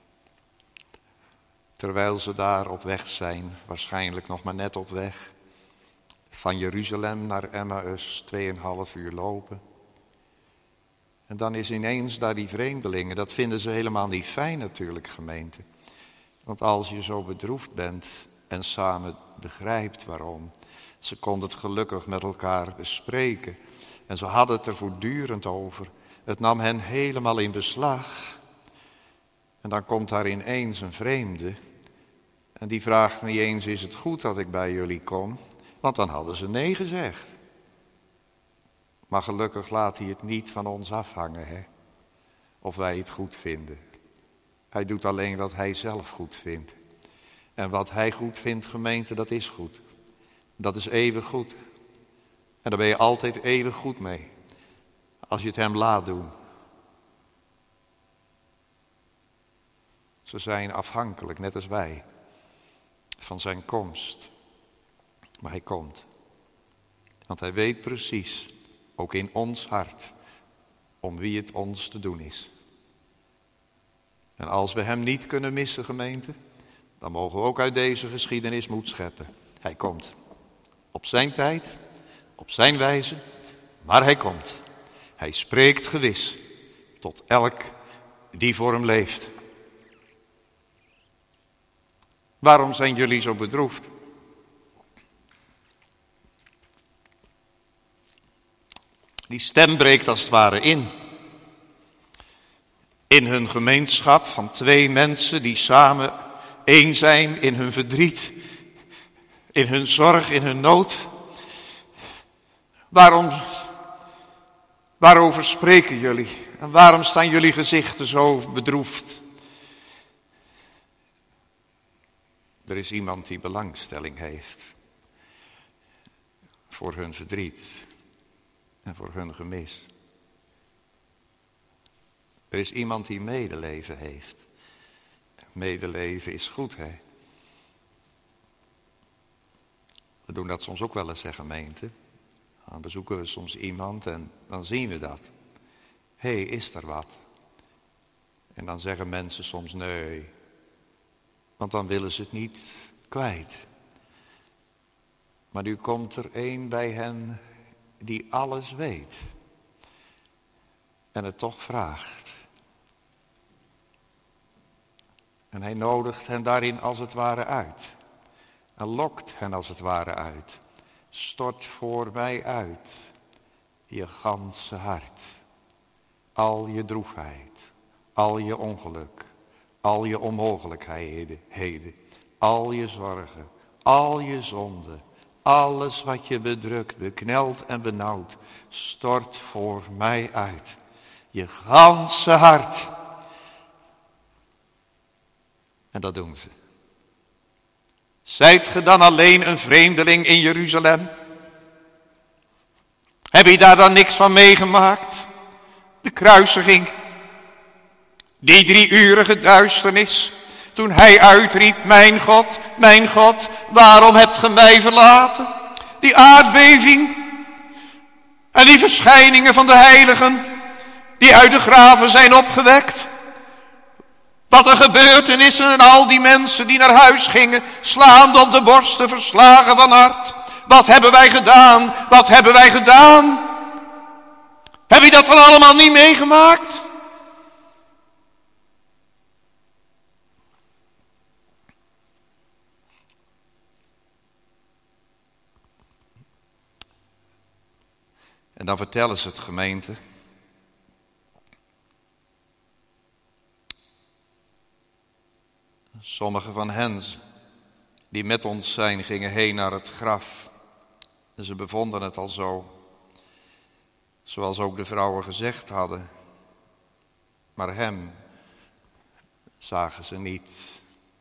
Terwijl ze daar op weg zijn, waarschijnlijk nog maar net op weg. Van Jeruzalem naar Emmaus, 2,5 uur lopen. En dan is ineens daar die vreemdelingen, dat vinden ze helemaal niet fijn natuurlijk, gemeente. Want als je zo bedroefd bent en samen begrijpt waarom. Ze konden het gelukkig met elkaar bespreken. En ze hadden het er voortdurend over. Het nam hen helemaal in beslag. En dan komt daar ineens een vreemde. En die vraagt niet eens, is het goed dat ik bij jullie kom? Want dan hadden ze nee gezegd. Maar gelukkig laat hij het niet van ons afhangen, hè? Of wij het goed vinden. Hij doet alleen wat hij zelf goed vindt. En wat hij goed vindt, gemeente, dat is goed. Dat is eeuwig goed. En daar ben je altijd eeuwig goed mee. Als je het hem laat doen. Ze zijn afhankelijk, net als wij, van zijn komst. Maar hij komt. Want hij weet precies, ook in ons hart, om wie het ons te doen is. En als we hem niet kunnen missen, gemeente, dan mogen we ook uit deze geschiedenis moed scheppen. Hij komt. Op zijn tijd, op zijn wijze, maar hij komt. Hij spreekt gewis tot elk die voor hem leeft. Waarom zijn jullie zo bedroefd? Die stem breekt als het ware in. In hun gemeenschap van 2 mensen die samen één zijn in hun verdriet, in hun zorg, in hun nood. Waarover spreken jullie? En waarom staan jullie gezichten zo bedroefd? Er is iemand die belangstelling heeft voor hun verdriet en voor hun gemis. Er is iemand die medeleven heeft. Medeleven is goed, hè? We doen dat soms ook wel eens, hè, gemeente. Dan bezoeken we soms iemand en dan zien we dat. Hé, is er wat? En dan zeggen mensen soms nee. Want dan willen ze het niet kwijt. Maar nu komt er één bij hen die alles weet. En het toch vraagt. En hij nodigt hen daarin als het ware uit. En lokt hen als het ware uit. Stort voor mij uit je ganse hart. Al je droefheid, al je ongeluk, al je onmogelijkheden, al je zorgen, al je zonden, alles wat je bedrukt, beknelt en benauwt, stort voor mij uit. Je ganse hart. En dat doen ze. Zijt ge dan alleen een vreemdeling in Jeruzalem? Heb je daar dan niks van meegemaakt? De kruisiging. Die 3-urige duisternis. Toen hij uitriep, mijn God, waarom hebt ge mij verlaten? Die aardbeving. En die verschijningen van de heiligen. Die uit de graven zijn opgewekt. Wat een gebeurtenissen en al die mensen die naar huis gingen, slaande op de borsten, verslagen van hart. Wat hebben wij gedaan? Wat hebben wij gedaan? Heb je dat dan allemaal niet meegemaakt? En dan vertellen ze het, gemeente. Sommigen van hen die met ons zijn, gingen heen naar het graf. En ze bevonden het al zo. Zoals ook de vrouwen gezegd hadden. Maar hem zagen ze niet.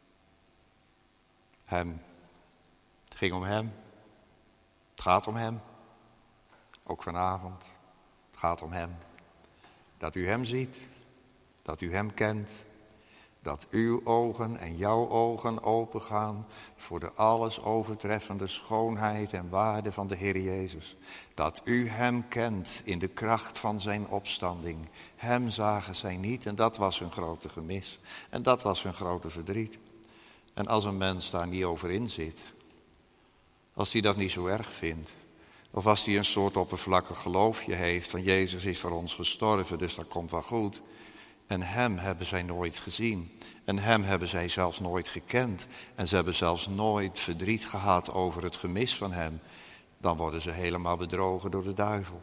Hem. Het ging om hem. Het gaat om hem. Ook vanavond. Het gaat om hem. Dat u hem ziet. Dat u hem kent. Dat uw ogen en jouw ogen opengaan voor de alles overtreffende schoonheid en waarde van de Heer Jezus. Dat u hem kent in de kracht van zijn opstanding. Hem zagen zij niet en dat was hun grote gemis. En dat was hun grote verdriet. En als een mens daar niet over in zit, als hij dat niet zo erg vindt, of als hij een soort oppervlakkig geloofje heeft van Jezus is voor ons gestorven, dus dat komt wel goed. En hem hebben zij nooit gezien. En hem hebben zij zelfs nooit gekend. En ze hebben zelfs nooit verdriet gehad over het gemis van hem. Dan worden ze helemaal bedrogen door de duivel.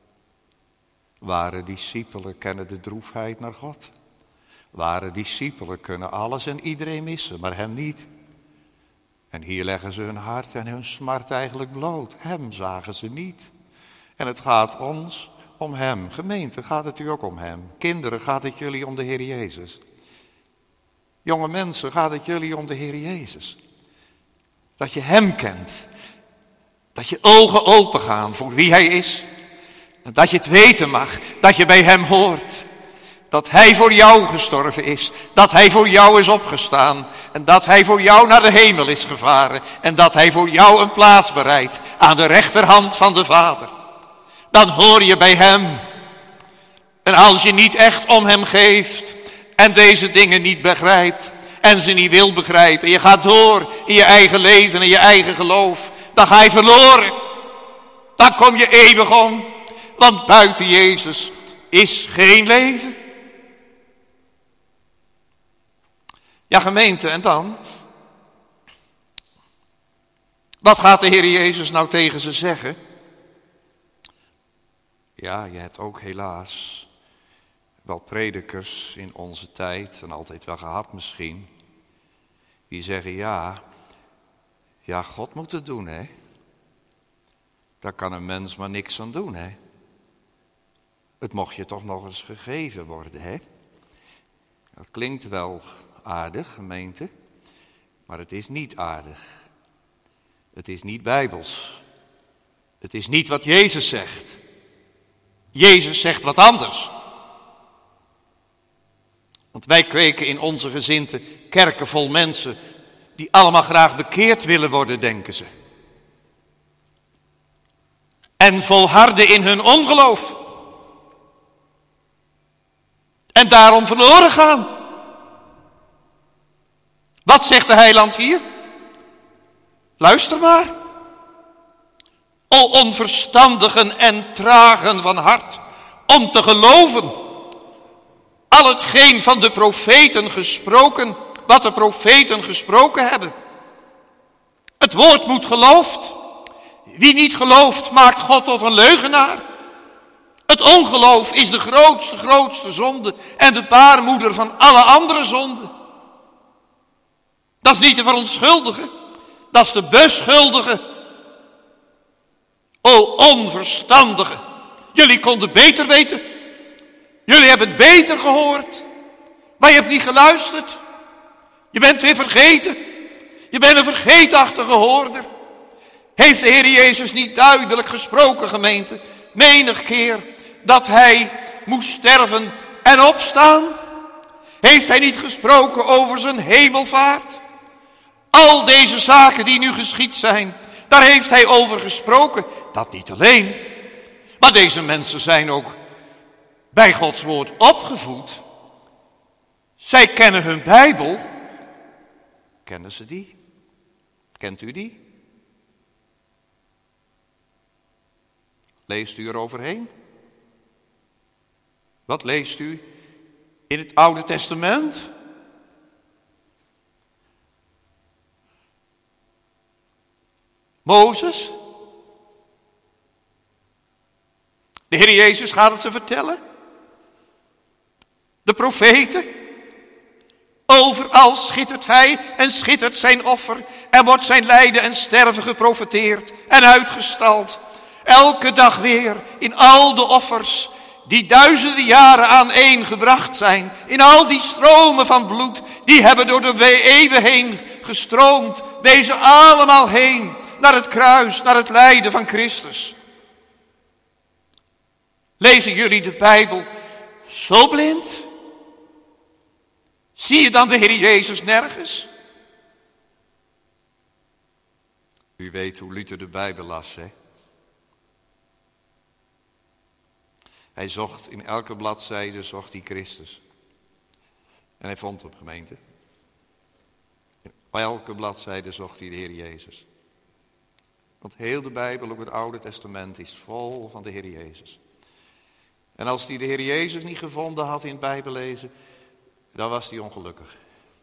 Ware discipelen kennen de droefheid naar God. Ware discipelen kunnen alles en iedereen missen, maar hem niet. En hier leggen ze hun hart en hun smart eigenlijk bloot. Hem zagen ze niet. En het gaat ons om hem. Gemeente, gaat het u ook om hem? Kinderen, gaat het jullie om de Heer Jezus? Jonge mensen, gaat het jullie om de Heer Jezus? Dat je hem kent. Dat je ogen open gaan voor wie hij is. En dat je het weten mag, dat je bij hem hoort. Dat hij voor jou gestorven is. Dat hij voor jou is opgestaan. En dat hij voor jou naar de hemel is gevaren. En dat hij voor jou een plaats bereidt aan de rechterhand van de Vader. Dan hoor je bij hem. En als je niet echt om hem geeft en deze dingen niet begrijpt en ze niet wil begrijpen, je gaat door in je eigen leven en je eigen geloof, dan ga je verloren. Dan kom je eeuwig om, want buiten Jezus is geen leven. Ja, gemeente, en dan? Wat gaat de Heer Jezus nou tegen ze zeggen? Ja, je hebt ook helaas wel predikers in onze tijd, en altijd wel gehad misschien, die zeggen ja, God moet het doen, hè. Daar kan een mens maar niks aan doen, hè. Het mocht je toch nog eens gegeven worden, hè. Dat klinkt wel aardig, gemeente, maar het is niet aardig. Het is niet bijbels. Het is niet wat Jezus zegt. Jezus zegt wat anders. Want wij kweken in onze gezinte kerken vol mensen die allemaal graag bekeerd willen worden, denken ze. En volharden in hun ongeloof. En daarom verloren gaan. Wat zegt de heiland hier? Luister maar. O onverstandigen en tragen van hart om te geloven. Al hetgeen van de profeten gesproken, wat de profeten gesproken hebben. Het woord moet geloofd. Wie niet gelooft, maakt God tot een leugenaar. Het ongeloof is de grootste zonde en de baarmoeder van alle andere zonden. Dat is niet de verontschuldigen, dat is de beschuldigen. O onverstandigen, jullie konden beter weten. Jullie hebben het beter gehoord, maar je hebt niet geluisterd. Je bent weer vergeten. Je bent een vergeetachtige hoorder. Heeft de Heer Jezus niet duidelijk gesproken, gemeente, menig keer dat hij moest sterven en opstaan? Heeft hij niet gesproken over zijn hemelvaart? Al deze zaken die nu geschied zijn, daar heeft hij over gesproken. Dat niet alleen, maar deze mensen zijn ook bij Gods woord opgevoed. Zij kennen hun Bijbel. Kennen ze die? Kent u die? Leest u er overheen? Wat leest u in het Oude Testament? Mozes? De Heer Jezus gaat het ze vertellen. De profeten? Overal schittert hij en schittert zijn offer en wordt zijn lijden en sterven geprofeteerd en uitgestald. Elke dag weer in al de offers die duizenden jaren aaneen gebracht zijn. In al die stromen van bloed, die hebben door de eeuwen heen gestroomd. Wezen allemaal heen naar het kruis, naar het lijden van Christus. Lezen jullie de Bijbel zo blind? Zie je dan de Heer Jezus nergens? U weet hoe Luther de Bijbel las, hè? Hij zocht in elke bladzijde, zocht hij Christus. En hij vond hem, gemeente. In elke bladzijde zocht hij de Heer Jezus. Want heel de Bijbel, ook het Oude Testament, is vol van de Heer Jezus. En als hij de Heer Jezus niet gevonden had in het Bijbellezen, dan was hij ongelukkig.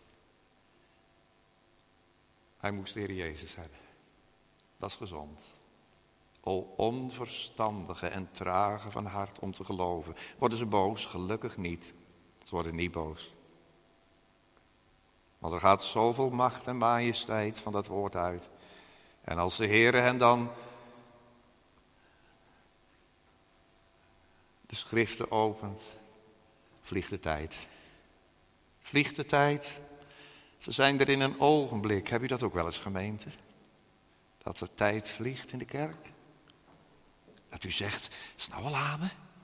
Hij moest de Heer Jezus hebben. Dat is gezond. O onverstandige en trage van hart om te geloven. Worden ze boos? Gelukkig niet. Ze worden niet boos. Want er gaat zoveel macht en majesteit van dat woord uit. En als de Heer hen dan de schriften opent, vliegt de tijd. Vliegt de tijd. Ze zijn er in een ogenblik. Heb u dat ook wel eens, gemeente? Dat de tijd vliegt in de kerk? Dat u zegt, is het nou al aan me?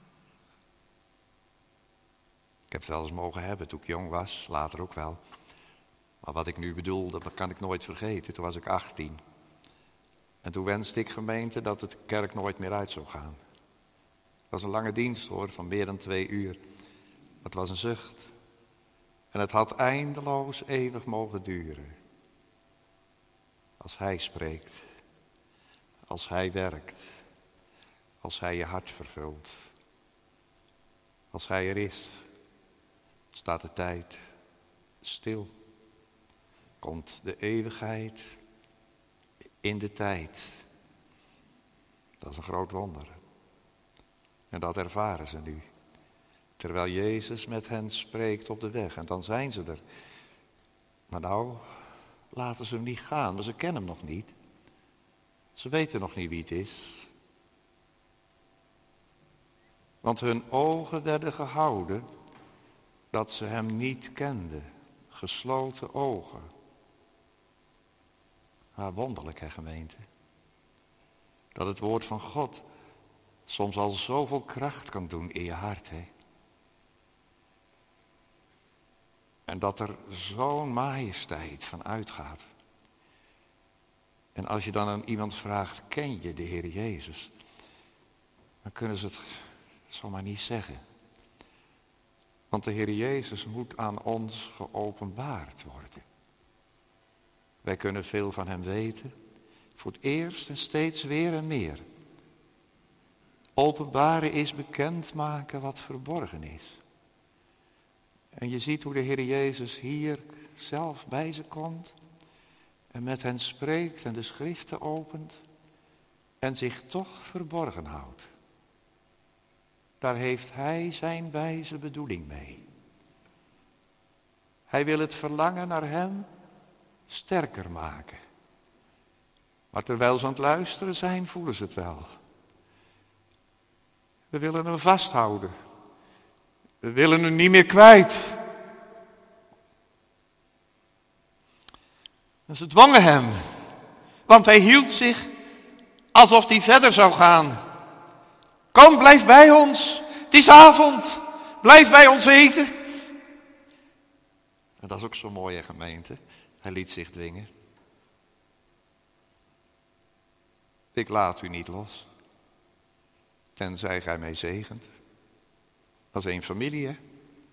Ik heb het wel eens mogen hebben toen ik jong was, later ook wel. Maar wat ik nu bedoel, dat kan ik nooit vergeten. Toen was ik 18. En toen wenste ik, gemeente, dat de kerk nooit meer uit zou gaan. Het was een lange dienst hoor, van meer dan 2 uur. Het was een zucht. En het had eindeloos eeuwig mogen duren. Als hij spreekt. Als hij werkt. Als hij je hart vervult. Als hij er is. Staat de tijd stil. Komt de eeuwigheid in de tijd. Dat is een groot wonder. En dat ervaren ze nu. Terwijl Jezus met hen spreekt op de weg. En dan zijn ze er. Maar nou, laten ze hem niet gaan. Maar ze kennen hem nog niet. Ze weten nog niet wie het is. Want hun ogen werden gehouden dat ze hem niet kenden. Gesloten ogen. Maar wonderlijk, hè, gemeente. Dat het woord van God soms al zoveel kracht kan doen in je hart, hè. En dat er zo'n majesteit van uitgaat. En als je dan aan iemand vraagt, ken je de Heer Jezus? Dan kunnen ze het zomaar niet zeggen. Want de Heer Jezus moet aan ons geopenbaard worden. Wij kunnen veel van hem weten, voor het eerst en steeds weer en meer. Openbaren is bekendmaken wat verborgen is. En je ziet hoe de Heer Jezus hier zelf bij ze komt en met hen spreekt en de schriften opent en zich toch verborgen houdt. Daar heeft hij zijn wijze bedoeling mee. Hij wil het verlangen naar hem sterker maken. Maar terwijl ze aan het luisteren zijn, voelen ze het wel. We willen hem vasthouden. We willen hem niet meer kwijt. En ze dwongen hem, want hij hield zich alsof hij verder zou gaan. Kom, blijf bij ons. Het is avond. Blijf bij ons eten. En dat is ook zo'n mooie gemeente. Hij liet zich dwingen. Ik laat u niet los. Tenzij gij mij zegent. Dat is één familie, hè?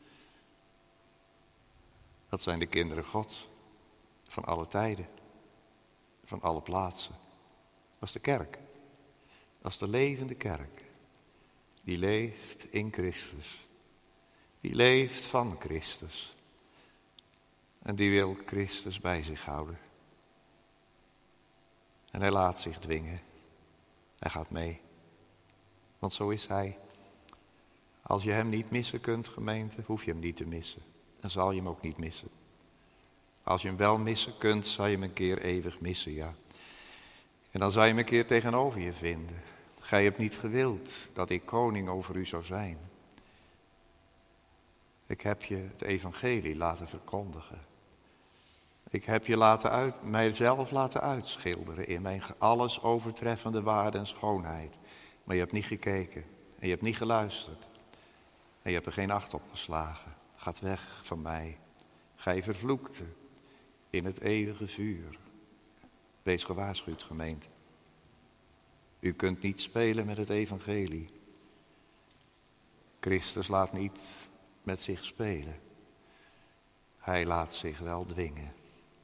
Dat zijn de kinderen Gods. Van alle tijden. Van alle plaatsen. Dat is de kerk. Dat is de levende kerk. Die leeft in Christus. Die leeft van Christus. En die wil Christus bij zich houden. En hij laat zich dwingen. Hij gaat mee. Want zo is hij. Als je hem niet missen kunt, gemeente, hoef je hem niet te missen. En zal je hem ook niet missen. Als je hem wel missen kunt, zal je hem een keer eeuwig missen, ja. En dan zal je hem een keer tegenover je vinden. Gij hebt niet gewild dat ik koning over u zou zijn. Ik heb je het evangelie laten verkondigen. Ik heb je mijzelf laten uitschilderen in mijn alles overtreffende waarde en schoonheid. Maar je hebt niet gekeken en je hebt niet geluisterd. En je hebt er geen acht op geslagen. Gaat weg van mij. Gij vervloekte in het eeuwige vuur. Wees gewaarschuwd, gemeente. U kunt niet spelen met het evangelie. Christus laat niet met zich spelen. Hij laat zich wel dwingen.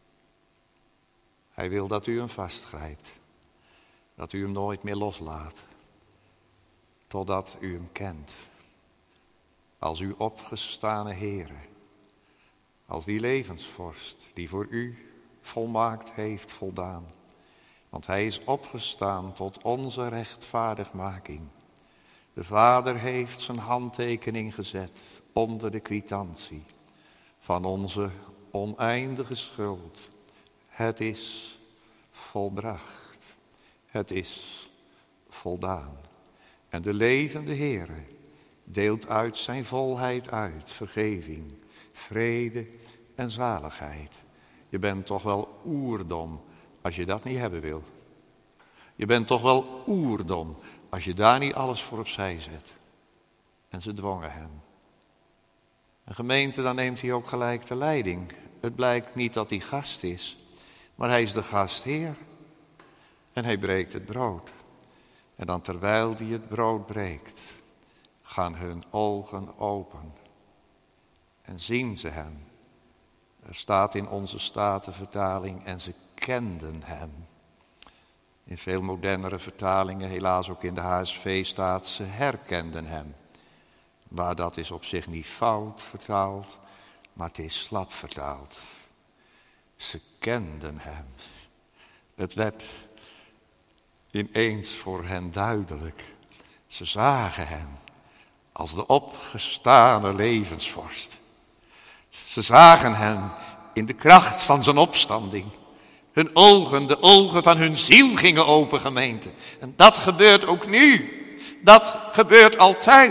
Hij wil dat u hem vastgrijpt. Dat u hem nooit meer loslaat. Totdat u hem kent. Als uw opgestane Heere. Als die levensvorst die voor u volmaakt heeft voldaan. Want hij is opgestaan tot onze rechtvaardigmaking. De Vader heeft zijn handtekening gezet onder de kwitantie van onze oneindige schuld. Het is volbracht. Het is voldaan. En de levende Heere deelt uit zijn volheid uit, vergeving, vrede en zaligheid. Je bent toch wel oerdom als je dat niet hebben wil. Je bent toch wel oerdom als je daar niet alles voor opzij zet. En ze dwongen hem. Een gemeente, dan neemt hij ook gelijk de leiding. Het blijkt niet dat hij gast is, maar hij is de gastheer. En hij breekt het brood. En dan terwijl hij het brood breekt, gaan hun ogen open. En zien ze hem. Er staat in onze Statenvertaling, en ze kenden hem. In veel modernere vertalingen, helaas ook in de HSV staat, ze herkenden hem. Maar dat is op zich niet fout vertaald, maar het is slap vertaald. Ze kenden hem. Het werd ineens voor hen duidelijk. Ze zagen hem als de opgestane levensvorst. Ze zagen hem in de kracht van zijn opstanding. Hun ogen, de ogen van hun ziel gingen open, gemeente. En dat gebeurt ook nu. Dat gebeurt altijd.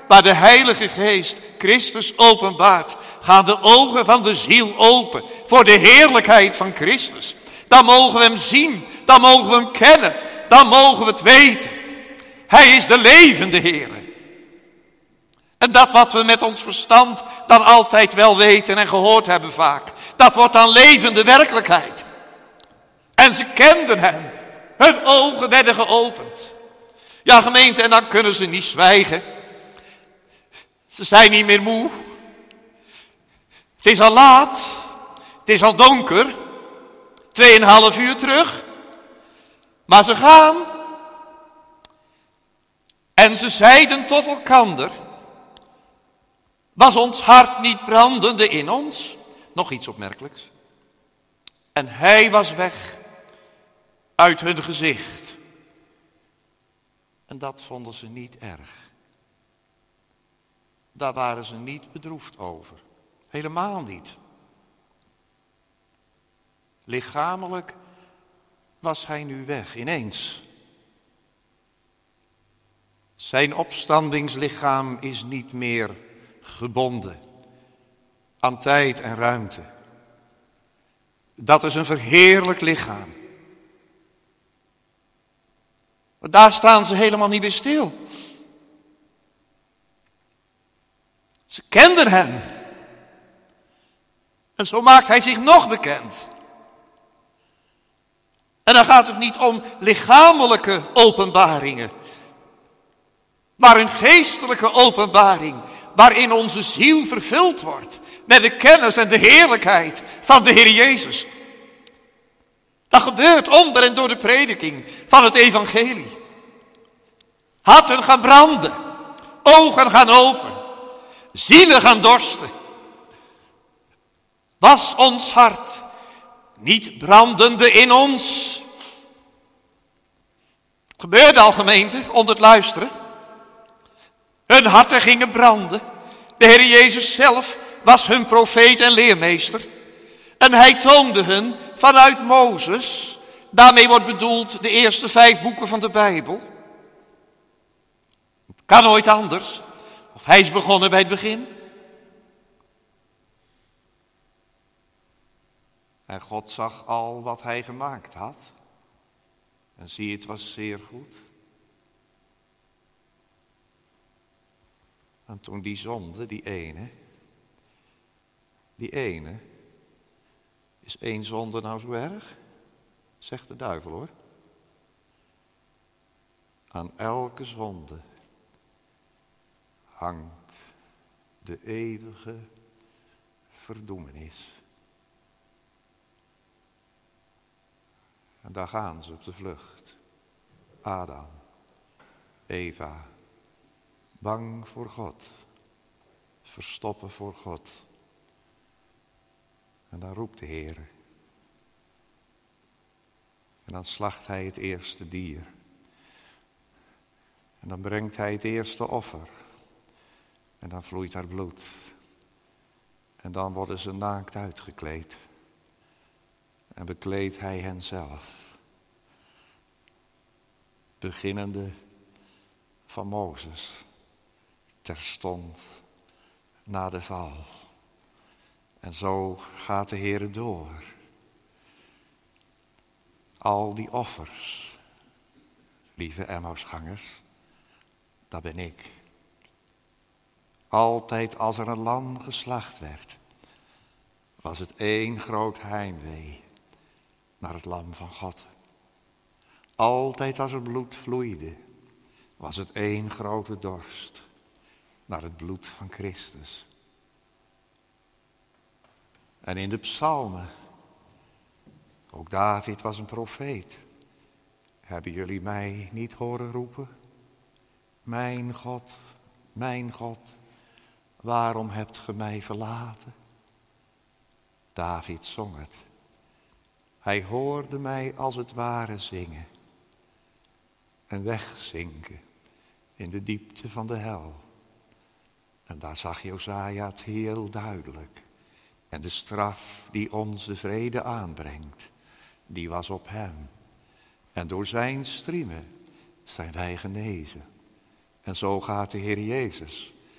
waar de Heilige Geest Christus openbaart, gaan de ogen van de ziel open voor de heerlijkheid van Christus. Dan mogen we hem zien, dan mogen we hem kennen, dan mogen we het weten. Hij is de levende Heer. En dat wat we met ons verstand dan altijd wel weten en gehoord hebben vaak, dat wordt dan levende werkelijkheid. En ze kenden hem. Hun ogen werden geopend. Ja, gemeente, en dan kunnen ze niet zwijgen. Ze zijn niet meer moe. Het is al laat. Het is al donker. 2,5 uur terug. Maar ze gaan. En ze zeiden tot elkander: was ons hart niet brandende in ons? Nog iets opmerkelijks. En hij was weg uit hun gezicht. En dat vonden ze niet erg. Daar waren ze niet bedroefd over. Helemaal niet. Lichamelijk was hij nu weg, ineens. Zijn opstandingslichaam is niet meer gebonden aan tijd en ruimte. Dat is een verheerlijk lichaam. Maar daar staan ze helemaal niet bij stil. Ze kenden hem. En zo maakt hij zich nog bekend. En dan gaat het niet om lichamelijke openbaringen, maar een geestelijke openbaring, waarin onze ziel vervuld wordt met de kennis en de heerlijkheid van de Heer Jezus. Dat gebeurt onder en door de prediking van het evangelie. Harten gaan branden, ogen gaan open, zielen gaan dorsten. Was ons hart niet brandende in ons? Het gebeurde al, gemeente, onder het luisteren. Hun harten gingen branden. De Heer Jezus zelf was hun profeet en leermeester. En hij toonde hun vanuit Mozes. Daarmee wordt bedoeld de eerste 5 boeken van de Bijbel. Het kan nooit anders. Of hij is begonnen bij het begin. En God zag al wat hij gemaakt had. En zie, het was zeer goed. En toen die zonde, die ene, is 1 zonde nou zo erg? Zegt de duivel, hoor. Aan elke zonde hangt de eeuwige verdoemenis. En daar gaan ze op de vlucht. Adam, Eva, bang voor God, verstoppen voor God. En dan roept de Heer. En dan slacht hij het eerste dier. En dan brengt hij het eerste offer. En dan vloeit haar bloed. En dan worden ze naakt uitgekleed. En bekleedt hij hen zelf. Beginnende van Mozes. Terstond na de val. En zo gaat de Heer door. Al die offers, lieve Emmausgangers, dat ben ik. Altijd als er een lam geslacht werd, was het 1 groot heimwee naar het lam van God. Altijd als er bloed vloeide, was het 1 grote dorst naar het bloed van Christus. En in de psalmen, ook David was een profeet. Hebben jullie mij niet horen roepen? Mijn God, waarom hebt ge mij verlaten? David zong het. Hij hoorde mij als het ware zingen en wegzinken in de diepte van de hel. En daar zag Josaja het heel duidelijk. En de straf die ons de vrede aanbrengt, die was op hem. En door zijn striemen zijn wij genezen. En zo gaat de Heer Jezus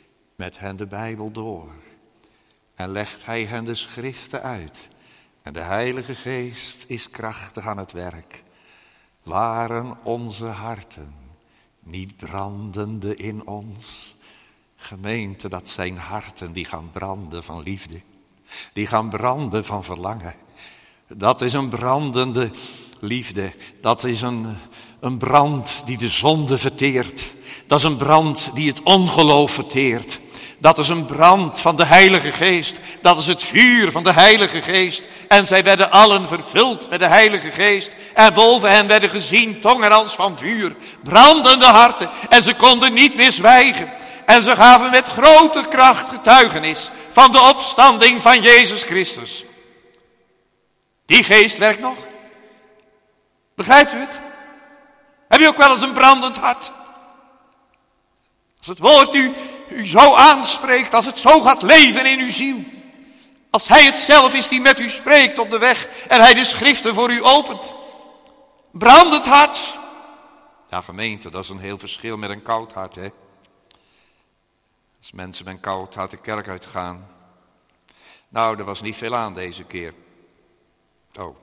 met hen de Bijbel door. En legt hij hen de schriften uit. En de Heilige Geest is krachtig aan het werk. Waren onze harten niet brandende in ons? Gemeente, dat zijn harten die gaan branden van liefde. Die gaan branden van verlangen. Dat is een brandende liefde. Dat is een brand die de zonde verteert. Dat is een brand die het ongeloof verteert. Dat is een brand van de Heilige Geest. Dat is het vuur van de Heilige Geest. En zij werden allen vervuld met de Heilige Geest. En boven hen werden gezien tongen als van vuur. Brandende harten. En ze konden niet meer zwijgen. En ze gaven met grote kracht getuigenis van de opstanding van Jezus Christus. Die geest werkt nog. Begrijpt u het? Heb je ook wel eens een brandend hart? Als het woord u zo aanspreekt, als het zo gaat leven in uw ziel. Als hij het zelf is die met u spreekt op de weg en hij de schriften voor u opent. Brandend hart. Ja, gemeente, dat is een heel verschil met een koud hart, hè. Als mensen met een koud hart de kerk uitgaan. Nou, er was niet veel aan deze keer. Oh.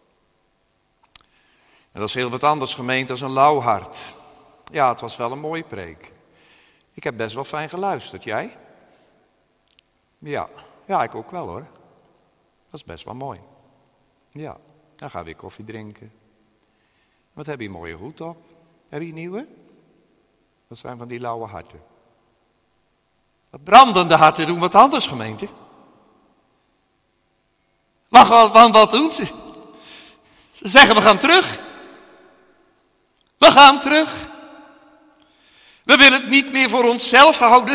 En dat is heel wat anders, gemeente, als een lauw hart. Ja, het was wel een mooie preek. Ik heb best wel fijn geluisterd, jij? Ja, ik ook wel hoor. Dat is best wel mooi. Ja, dan gaan we weer koffie drinken. Wat heb je een mooie hoed op? Heb je nieuwe? Dat zijn van die lauwe harten. Dat brandende harten doen wat anders, gemeente. Want wat doen ze? Ze zeggen we gaan terug. We gaan terug. We willen het niet meer voor onszelf houden.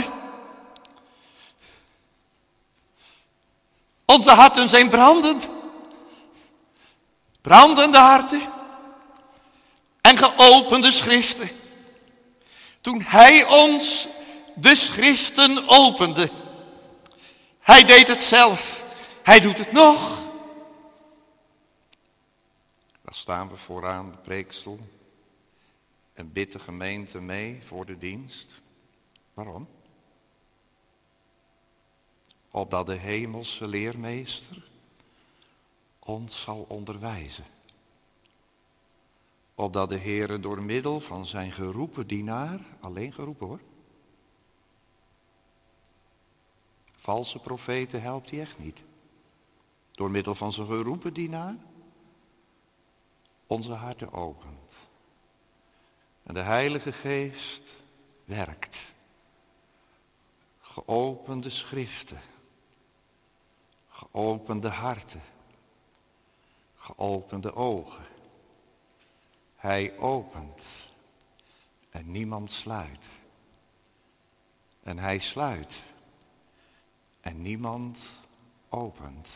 Onze harten zijn brandend. Brandende harten. En geopende schriften. Toen hij ons de schriften opende. Hij deed het zelf. Hij doet het nog. Daar staan we vooraan de preekstoel. En bidt de gemeente mee voor de dienst. Waarom? Opdat de hemelse leermeester ons zal onderwijzen. Opdat de Heere door middel van zijn geroepen dienaar, alleen geroepen hoor. Valse profeten helpt hij echt niet. Door middel van zijn geroepen dienaar onze harten opent. En de Heilige Geest werkt. Geopende schriften. Geopende harten. Geopende ogen. Hij opent. En niemand sluit. En hij sluit. En niemand opent.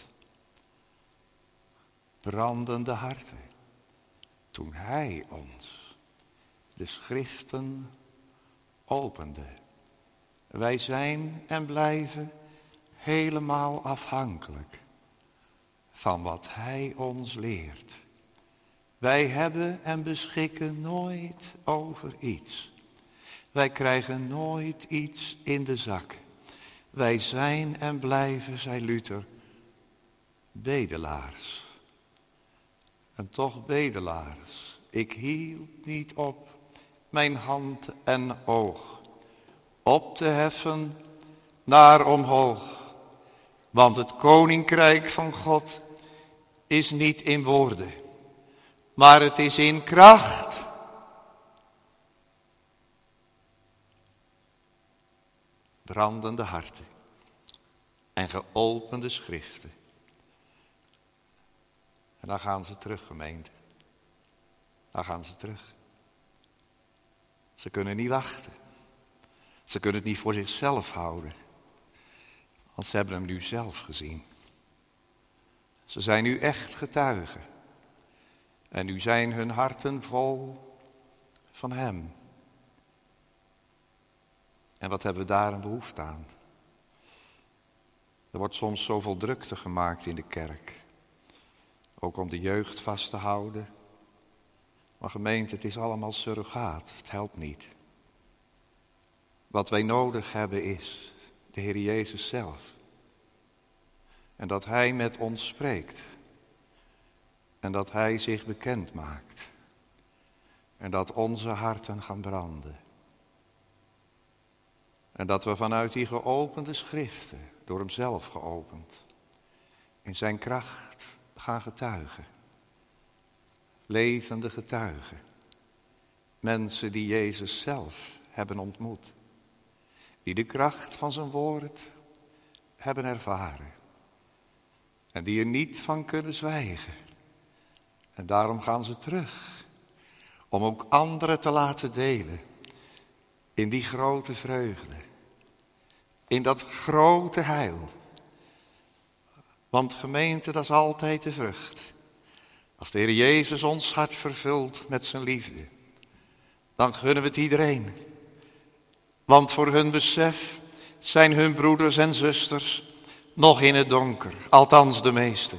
Brandende harten. Toen hij ons de schriften opende. Wij zijn en blijven helemaal afhankelijk van wat hij ons leert. Wij hebben en beschikken nooit over iets. Wij krijgen nooit iets in de zak. Wij zijn en blijven, zei Luther, bedelaars. En toch bedelaars. Ik hield niet op mijn hand en oog op te heffen naar omhoog. Want het koninkrijk van God is niet in woorden, maar het is in kracht. Brandende harten en geopende schriften. En dan gaan ze terug, gemeente. Dan gaan ze terug. Ze kunnen niet wachten. Ze kunnen het niet voor zichzelf houden. Want ze hebben hem nu zelf gezien. Ze zijn nu echt getuigen. En nu zijn hun harten vol van hem. En wat hebben we daar een behoefte aan? Er wordt soms zoveel drukte gemaakt in de kerk. Ook om de jeugd vast te houden. Maar gemeente, het is allemaal surrogaat. Het helpt niet. Wat wij nodig hebben is de Heer Jezus zelf. En dat Hij met ons spreekt. En dat Hij zich bekend maakt. En dat onze harten gaan branden. En dat we vanuit die geopende schriften, door Hem zelf geopend, in Zijn kracht gaan getuigen. Levende getuigen. Mensen die Jezus zelf hebben ontmoet. Die de kracht van zijn woord hebben ervaren. En die er niet van kunnen zwijgen. En daarom gaan ze terug. Om ook anderen te laten delen. In die grote vreugde. In dat grote heil. Want gemeente, dat is altijd de vrucht. Als de Heer Jezus ons hart vervult met zijn liefde. Dan gunnen we het iedereen. Want voor hun besef zijn hun broeders en zusters nog in het donker. Althans de meesten.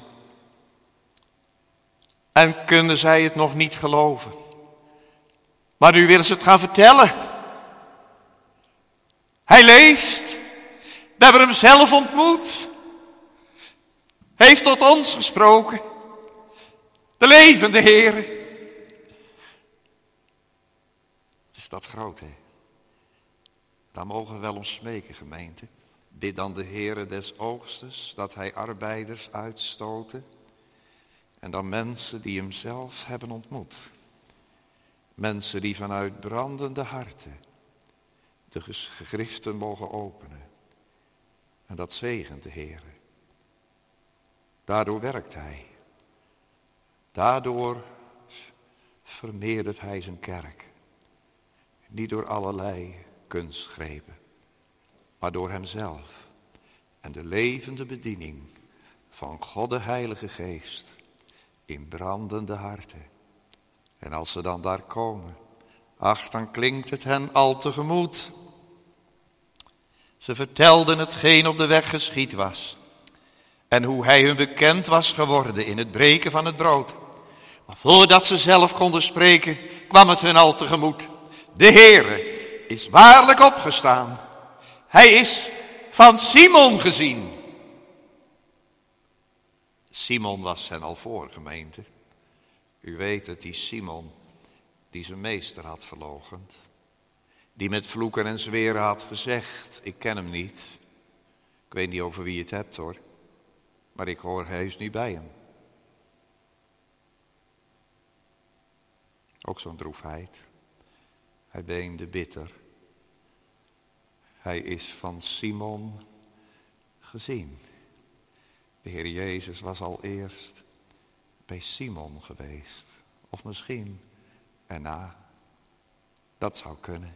En kunnen zij het nog niet geloven. Maar nu willen ze het gaan vertellen. Hij leeft. We hebben hem zelf ontmoet. Hij heeft tot ons gesproken. De levende Heer. Het is dat groot, hè? Daar mogen we wel om smeken, gemeente. Bid dan de Heere des oogstes, dat hij arbeiders uitstoten. En dan mensen die hem zelf hebben ontmoet. Mensen die vanuit brandende harten de geschriften mogen openen. En dat zegent de Heere. Daardoor werkt hij. Daardoor vermeerdert hij zijn kerk. Niet door allerlei kunstgrepen, maar door hemzelf. En de levende bediening van God de Heilige Geest in brandende harten. En als ze dan daar komen, ach, dan klinkt het hen al tegemoet. Ze vertelden hetgeen op de weg geschied was. En hoe hij hun bekend was geworden in het breken van het brood. Maar voordat ze zelf konden spreken, kwam het hun al tegemoet. De Heere is waarlijk opgestaan. Hij is van Simon gezien. Simon was hen al voor, gemeente. U weet het, die Simon die zijn meester had verloochend. Die met vloeken en zweren had gezegd, ik ken hem niet. Ik weet niet over wie je het hebt hoor. Maar ik hoor heus niet bij hem. Ook zo'n droefheid. Hij beende bitter. Hij is van Simon gezien. De Heer Jezus was al eerst bij Simon geweest. Of misschien erna. Dat zou kunnen.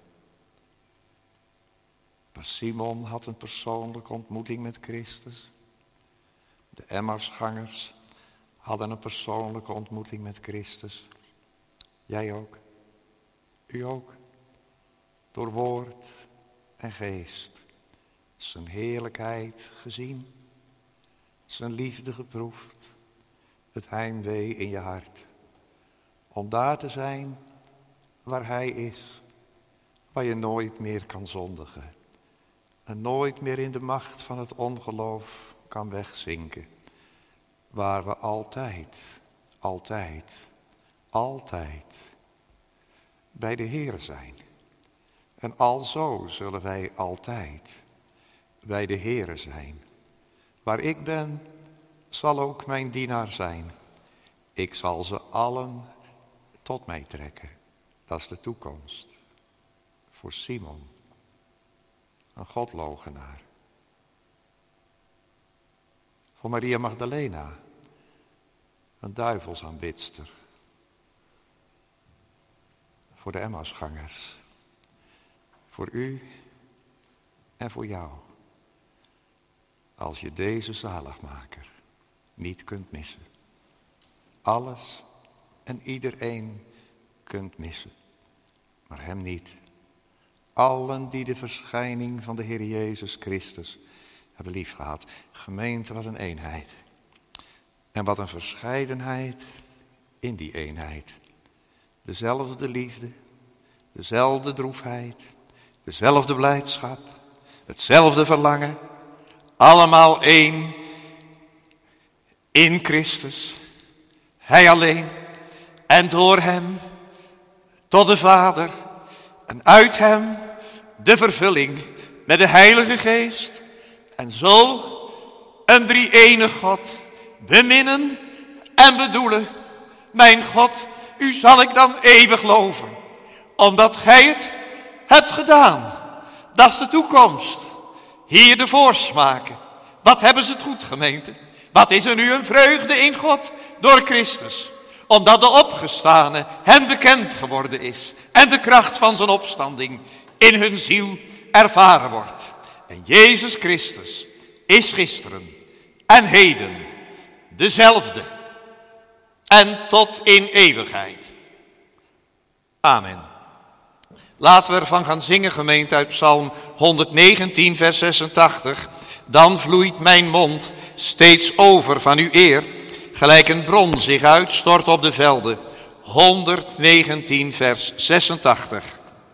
Maar Simon had een persoonlijke ontmoeting met Christus. De Emmausgangers hadden een persoonlijke ontmoeting met Christus. Jij ook. U ook. Door woord en geest. Zijn heerlijkheid gezien. Zijn liefde geproefd. Het heimwee in je hart. Om daar te zijn waar hij is. Waar je nooit meer kan zondigen. En nooit meer in de macht van het ongeloof kan wegzinken. Waar we altijd bij de Heer zijn. En alzo zullen wij altijd bij de Heer zijn. Waar ik ben, zal ook mijn dienaar zijn. Ik zal ze allen tot mij trekken. Dat is de toekomst. Voor Simon. Een godloochenaar. Voor Maria Magdalena. Een duivelsaanbidster. Voor de Emmausgangers. Voor u en voor jou. Als je deze zaligmaker niet kunt missen. Alles en iedereen kunt missen. Maar hem niet. Allen die de verschijning van de Heer Jezus Christus hebben liefgehad. Gemeente, wat een eenheid. En wat een verscheidenheid in die eenheid. Dezelfde liefde, dezelfde droefheid, dezelfde blijdschap, hetzelfde verlangen, allemaal één in Christus. Hij alleen en door hem tot de Vader en uit hem de vervulling met de Heilige Geest. En zo een drie-enig God beminnen en bedoelen. Mijn God, u zal ik dan eeuwig loven, omdat gij het hebt gedaan. Dat is de toekomst. Hier de voorsmaken. Wat hebben ze het goed, gemeente? Wat is er nu een vreugde in God door Christus? Omdat de opgestane hen bekend geworden is en de kracht van zijn opstanding in hun ziel ervaren wordt. En Jezus Christus is gisteren en heden dezelfde en tot in eeuwigheid. Amen. Laten we ervan gaan zingen, gemeente, uit Psalm 119, vers 86. Dan vloeit mijn mond steeds over van uw eer, gelijk een bron zich uitstort op de velden. 119, vers 86.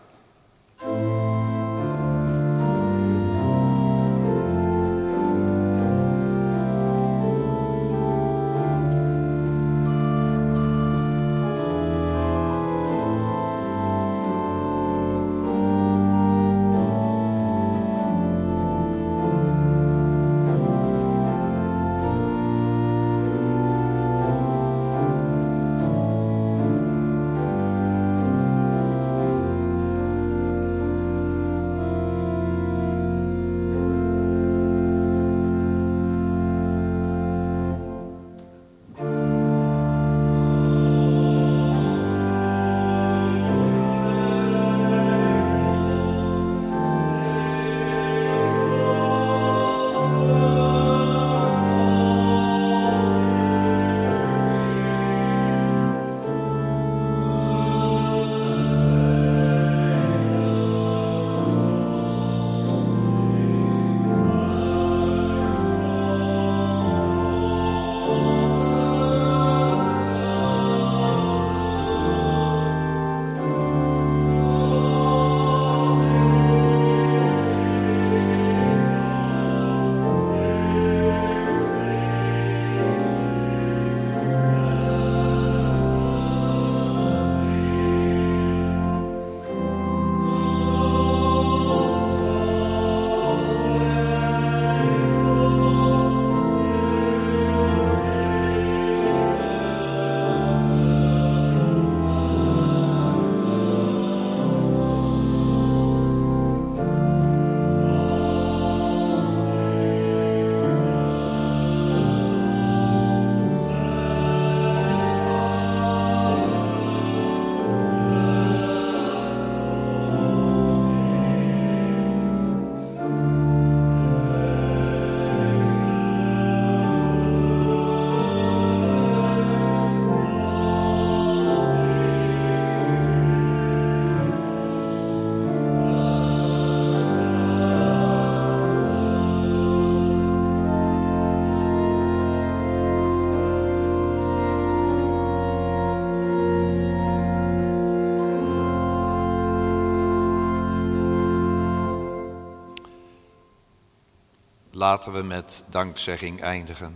Laten we met dankzegging eindigen.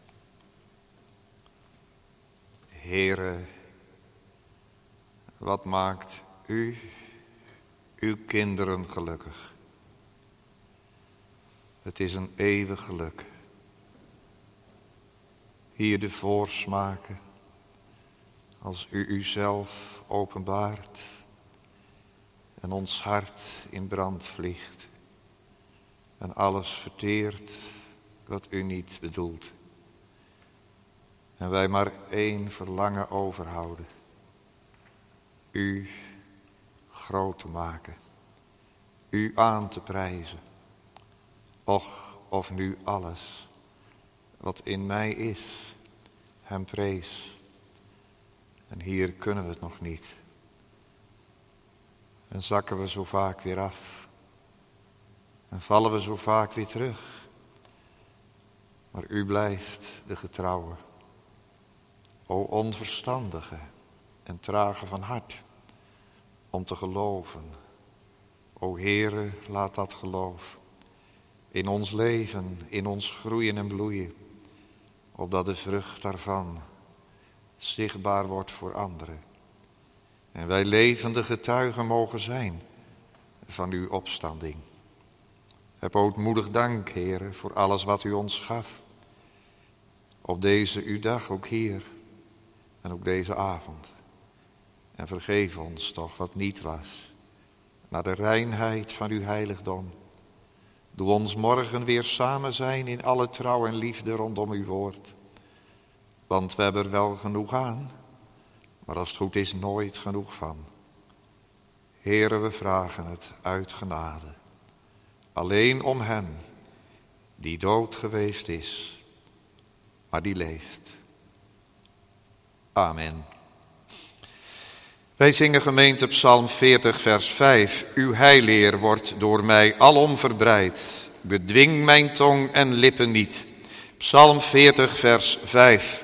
Heere, wat maakt u uw kinderen gelukkig? Het is een eeuwig geluk. Hier de voorsmaken, als u uzelf openbaart en ons hart in brand vliegt en alles verteert wat u niet bedoelt. En wij maar één verlangen overhouden. U groot te maken. U aan te prijzen. Och, of nu alles wat in mij is, hem prees. En hier kunnen we het nog niet. En zakken we zo vaak weer af. En vallen we zo vaak weer terug. Maar u blijft de getrouwe. O onverstandige en trage van hart, om te geloven. O Heere, laat dat geloof in ons leven, in ons groeien en bloeien, opdat de vrucht daarvan zichtbaar wordt voor anderen. En wij levende getuigen mogen zijn van uw opstanding. Heb ootmoedig dank, Heere, voor alles wat u ons gaf. Op deze uw dag ook hier en ook deze avond. En vergeef ons toch wat niet was, naar de reinheid van uw heiligdom. Doe ons morgen weer samen zijn in alle trouw en liefde rondom uw woord. Want we hebben er wel genoeg aan, maar als het goed is nooit genoeg van. Heere, we vragen het uit genade. Alleen om hem die dood geweest is, maar die leeft. Amen. Wij zingen gemeente Psalm 40 vers 5. Uw heileer wordt door mij alom verbreid. Bedwing mijn tong en lippen niet. Psalm 40 vers 5.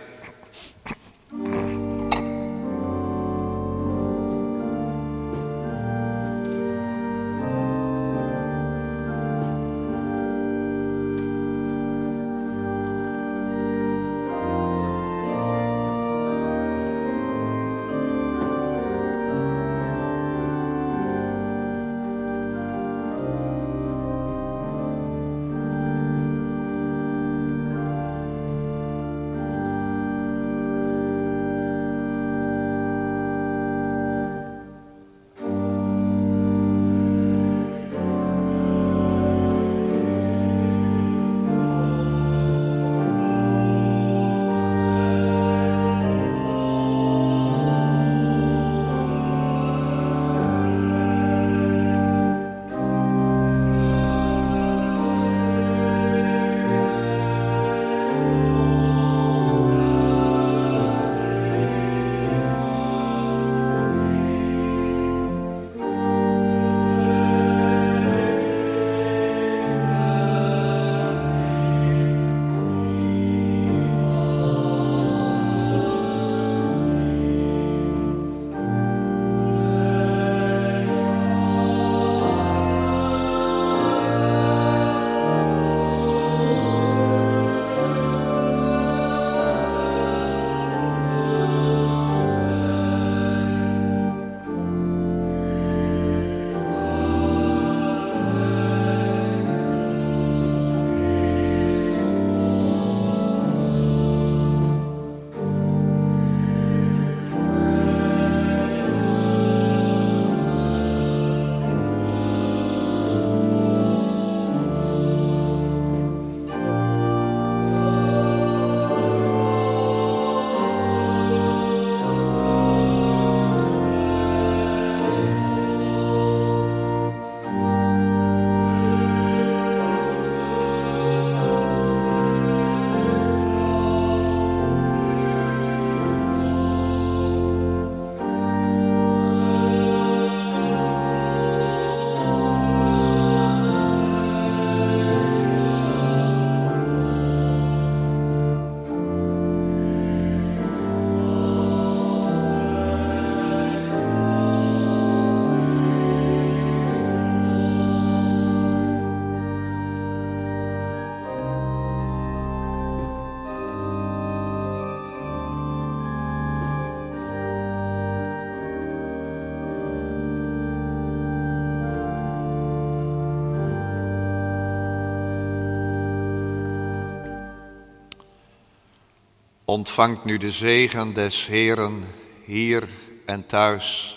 Ontvangt nu de zegen des Heeren hier en thuis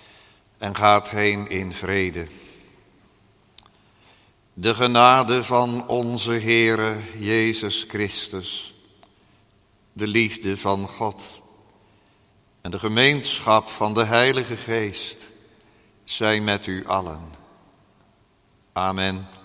en gaat heen in vrede. De genade van onze Heere Jezus Christus, de liefde van God en de gemeenschap van de Heilige Geest zijn met u allen. Amen.